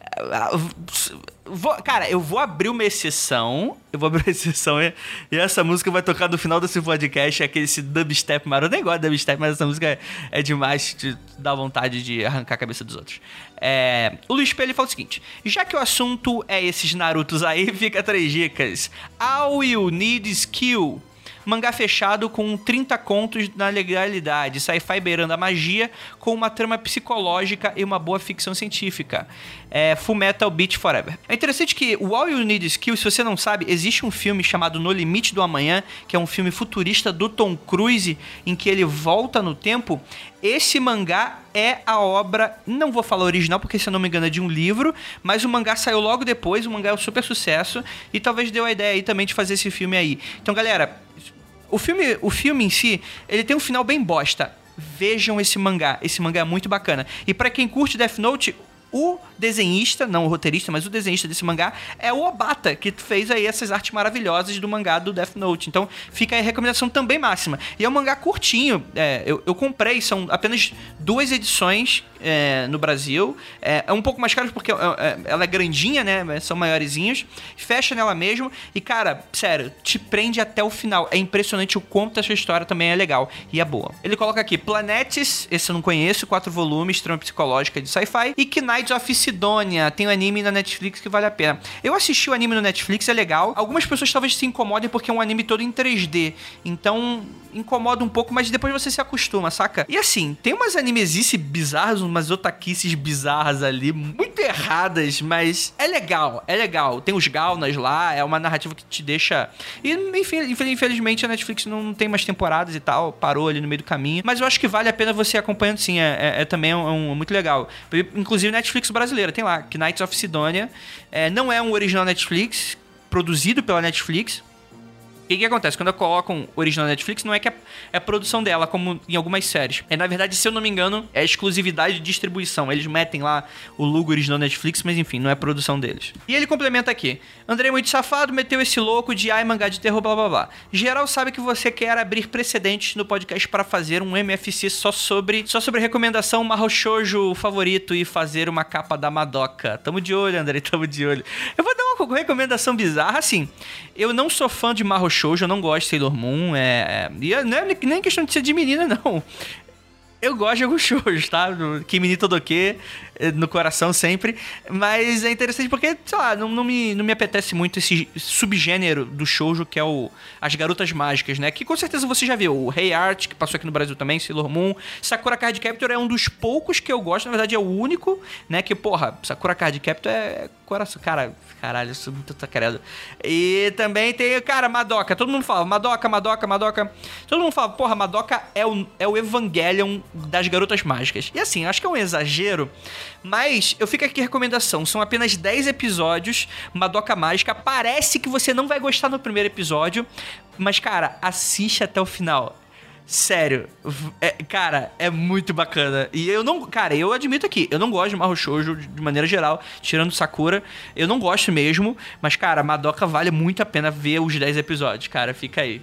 Vou, cara, eu vou abrir uma exceção. Eu vou abrir uma exceção e, e essa música vai tocar no final desse podcast. É aquele esse dubstep maroto. Eu nem gosto de dubstep, mas essa música é, é demais. Te dá vontade de arrancar a cabeça dos outros. É, o Luiz Pelli fala o seguinte: já que o assunto é esses Narutos aí, fica três dicas. All You Need is Kill. Mangá fechado com trinta contos na legalidade, sci-fi beirando a magia, com uma trama psicológica e uma boa ficção científica. É Fullmetal Beat Forever. É interessante que o All You Need Is Kill, se você não sabe, existe um filme chamado No Limite do Amanhã, que é um filme futurista do Tom Cruise, em que ele volta no tempo. Esse mangá é a obra, não vou falar original, porque se eu não me engano é de um livro, mas o mangá saiu logo depois, o mangá é um super sucesso, e talvez deu a ideia aí também de fazer esse filme aí. Então, galera... O filme, o filme em si, ele tem um final bem bosta. Vejam esse mangá. Esse mangá é muito bacana. E pra quem curte Death Note, o desenhista, não o roteirista, mas o desenhista desse mangá é o Obata, que fez aí essas artes maravilhosas do mangá do Death Note. Então fica aí a recomendação também máxima. E é um mangá curtinho. É, eu, eu comprei, são apenas duas edições é, no Brasil. É, é um pouco mais caro porque é, é, ela é grandinha, né? São maiorzinhos. Fecha nela mesmo. E, cara, sério, te prende até o final. É impressionante o quanto essa história também é legal e é boa. Ele coloca aqui Planetes, esse eu não conheço, quatro volumes, trama psicológica de sci-fi, e Knight Knights of Sidonia. Tem um anime na Netflix que vale a pena. Eu assisti o anime no Netflix, é legal. Algumas pessoas talvez se incomodem porque é um anime todo em três D. Então, incomoda um pouco, mas depois você se acostuma, saca? E assim, tem umas animesices bizarras, umas otaquices bizarras ali, muito erradas, mas é legal, é legal. Tem os Gaunas lá, é uma narrativa que te deixa... E, enfim, infelizmente a Netflix não tem mais temporadas e tal, parou ali no meio do caminho. Mas eu acho que vale a pena você acompanhando, sim. É, é, é também um, um, muito legal. Inclusive Netflix brasileira, tem lá, Knights of Sidonia. É, não é um original Netflix, produzido pela Netflix. O que que acontece? Quando eu coloco um original Netflix, não é que é, é produção dela, como em algumas séries. É, na verdade, se eu não me engano, é exclusividade de distribuição. Eles metem lá o logo original Netflix, mas enfim, não é produção deles. E ele complementa aqui. Andrei muito safado, meteu esse louco de ai, mangá de terror, blá blá blá. Geral sabe que você quer abrir precedentes no podcast para fazer um M F C só sobre, só sobre recomendação Mahou Shoujo favorito e fazer uma capa da Madoka. Tamo de olho, Andrei, tamo de olho. Eu vou dar uma recomendação bizarra, assim. Eu não sou fã de Mahou Shoujo, eu não gosto de Sailor Moon, é... E não é nem questão de ser de menina, não. Eu gosto de alguns shoujos, tá? Kimi Todoke no coração sempre. Mas é interessante porque, sei lá, não, não, me, não me apetece muito esse subgênero do shoujo que é o as garotas mágicas, né? Que com certeza você já viu. O Hey Art, que passou aqui no Brasil também, Sailor Moon. Sakura Card Captor é um dos poucos que eu gosto. Na verdade é o único, né? Que, porra, Sakura Card Captor é coração. Cara, caralho, eu sou muito tacaredo. E também tem, cara, Madoka. Todo mundo fala Madoka, Madoka, Madoka. Todo mundo fala, porra, Madoka é o, é o Evangelion das garotas mágicas. E assim, acho que é um exagero, mas eu fico aqui a recomendação. São apenas dez episódios, Madoka Mágica. Parece que você não vai gostar no primeiro episódio, mas, cara, assiste até o final. Sério, é, cara, é muito bacana. E eu não, cara, eu admito aqui, eu não gosto de Mahou Shoujo de maneira geral, tirando Sakura, eu não gosto mesmo, mas, cara, Madoka vale muito a pena ver os dez episódios, cara, fica aí.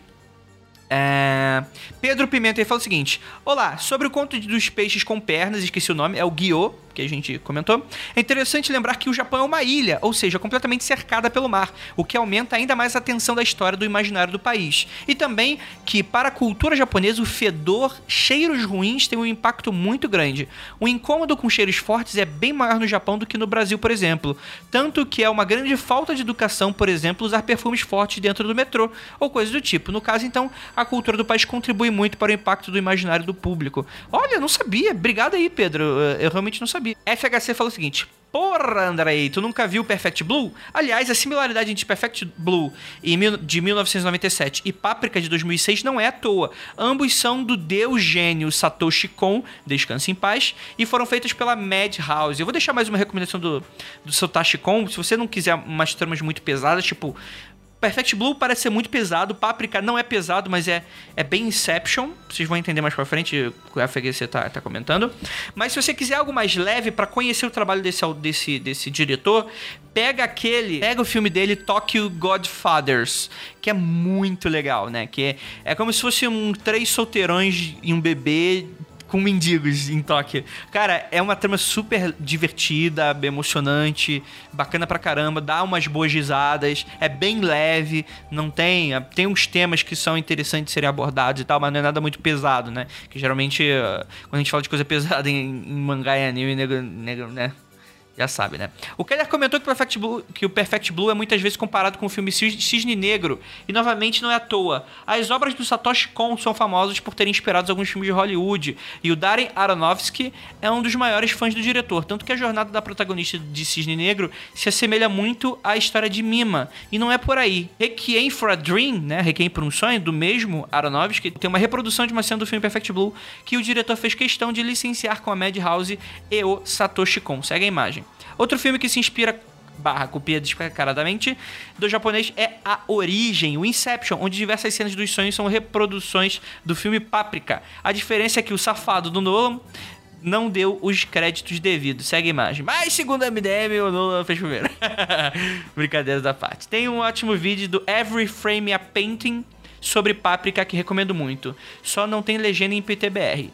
É... Pedro Pimenta ele fala o seguinte: olá, sobre o conto dos peixes com pernas, esqueci o nome, é o Guiô, que a gente comentou. É interessante lembrar que o Japão é uma ilha, ou seja, completamente cercada pelo mar, o que aumenta ainda mais a tensão da história do imaginário do país. E também que, para a cultura japonesa, o fedor, cheiros ruins tem um impacto muito grande. O incômodo com cheiros fortes é bem maior no Japão do que no Brasil, por exemplo. Tanto que é uma grande falta de educação, por exemplo, usar perfumes fortes dentro do metrô, ou coisa do tipo. No caso, então, a cultura do país contribui muito para o impacto do imaginário do público. Olha, não sabia. Obrigado aí, Pedro. Eu realmente não sabia. F H C falou o seguinte: porra, Andrei, tu nunca viu Perfect Blue? Aliás, a similaridade entre Perfect Blue de mil novecentos e noventa e sete e Paprika de dois mil e seis não é à toa. Ambos são do deus gênio Satoshi Kon, descanse em paz, e foram feitos pela Madhouse. Eu vou deixar mais uma recomendação do, do Satoshi Kon. Se você não quiser umas tramas muito pesadas, tipo... Perfect Blue parece ser muito pesado, Paprika não é pesado, mas é, é bem Inception. Vocês vão entender mais pra frente o que o F H C tá, tá comentando. Mas se você quiser algo mais leve pra conhecer o trabalho desse, desse, desse diretor, pega aquele, pega o filme dele, Tokyo Godfathers, que é muito legal, né? Que é, é como se fosse um três solteirões e um bebê com mendigos em Tóquio. Cara, é uma trama super divertida, emocionante, bacana pra caramba, dá umas boas risadas, é bem leve, não tem... Tem uns temas que são interessantes de serem abordados e tal, mas não é nada muito pesado, né? Que geralmente, quando a gente fala de coisa pesada em, em mangá e anime, nego, nego, né? Já sabe, né? O Keller comentou que o, Perfect Blue, que o Perfect Blue é muitas vezes comparado com o filme Cisne Negro, e novamente não é à toa. As obras do Satoshi Kon são famosas por terem inspirado alguns filmes de Hollywood, e o Darren Aronofsky é um dos maiores fãs do diretor, tanto que a jornada da protagonista de Cisne Negro se assemelha muito à história de Mima, e não é por aí. Requiem for a Dream, né? Requiem por um sonho, do mesmo Aronofsky, tem uma reprodução de uma cena do filme Perfect Blue que o diretor fez questão de licenciar com a Madhouse e o Satoshi Kon. Segue a imagem. Outro filme que se inspira, barra, copia descaradamente, do japonês é A Origem, o Inception, onde diversas cenas dos sonhos são reproduções do filme Paprika. A diferença é que o safado do Nolan não deu os créditos devidos. Segue a imagem. Mas, segundo a M D M, o Nolan fez primeiro. Brincadeiras da parte. Tem um ótimo vídeo do Every Frame a Painting sobre Paprika que recomendo muito. Só não tem legenda em P T B R.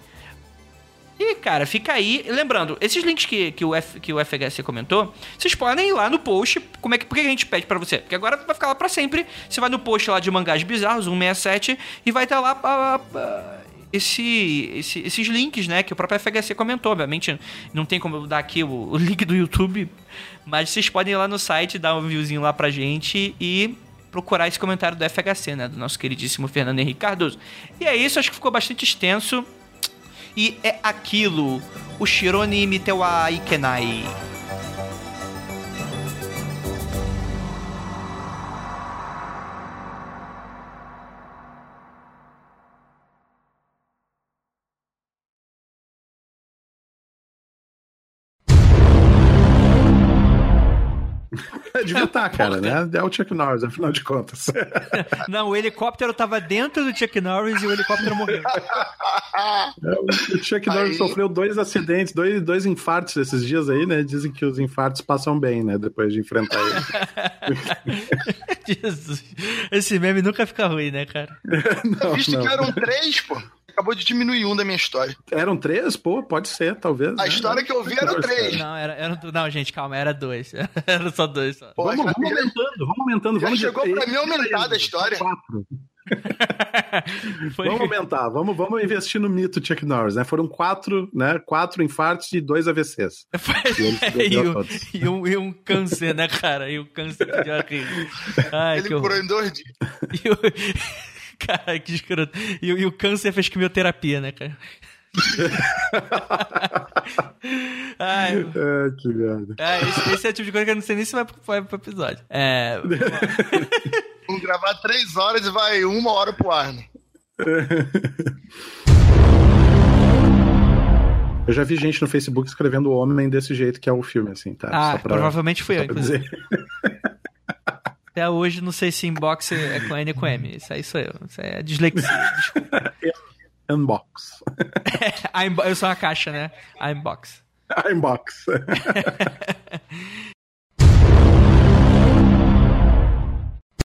E, cara, fica aí. Lembrando, esses links que, que, o, F, que o F H C comentou, vocês podem ir lá no post. Como é que, por que a gente pede pra você? Porque agora vai ficar lá pra sempre. Você vai no post lá de Mangás Bizarros, cento e sessenta e sete, e vai estar lá... Pra, pra, esse, esse, esses links, né, que o próprio F H C comentou. Obviamente não tem como eu dar aqui o, o link do YouTube, mas vocês podem ir lá no site, dar um viewzinho lá pra gente e procurar esse comentário do F H C, né, do nosso queridíssimo Fernando Henrique Cardoso. E é isso, acho que ficou bastante extenso. E é aquilo, o Shironi Mite wa Ikenai. Devia estar, cara, né? É o Chuck Norris, afinal de contas. Não, o helicóptero tava dentro do Chuck Norris e o helicóptero morreu. É, o Chuck Norris aí sofreu dois acidentes, dois, dois infartos esses dias aí, né? Dizem que os infartos passam bem, né? Depois de enfrentar ele. Jesus. Esse meme nunca fica ruim, né, cara? Não, Visto não. que eram três, pô. Acabou de diminuir um da minha história. Eram três? Pô, pode ser, talvez. A né? história que eu vi eram três. Não, era, era, não, gente, calma, era dois. Era só dois. Só. Pô, Vamos, já- vamos aumentando, vamos aumentando. Já Vamos chegou de- pra mim aumentada a história. Quatro. Foi... Vamos aumentar, vamos, vamos investir no mito Chuck Norris, né? Foram quatro, né? Quatro infartos e dois A V Cs. Foi... E ele e, perdeu um, todos. e, um, e um câncer, né, cara? E um câncer de horrível. Ai, Ele que horror. curou em dois dias. E o... Cara, que escroto. E, o- e o câncer fez quimioterapia, né, cara? Ai, É, que merda. é, esse, esse é o tipo de coisa que eu não sei nem se vai pro, vai pro episódio. É... Vamos gravar três horas e vai uma hora pro ar, né? Eu já vi gente no Facebook escrevendo Homem desse jeito, que é o filme, assim, tá? Ah, Só pra- provavelmente fui eu, só pra inclusive. dizer. Até hoje não sei se inbox é com N ou com M. Isso aí sou eu. Isso aí é dislexia. Desculpa. Unbox. A inbo- Eu sou uma caixa, né? A inbox. Inbox.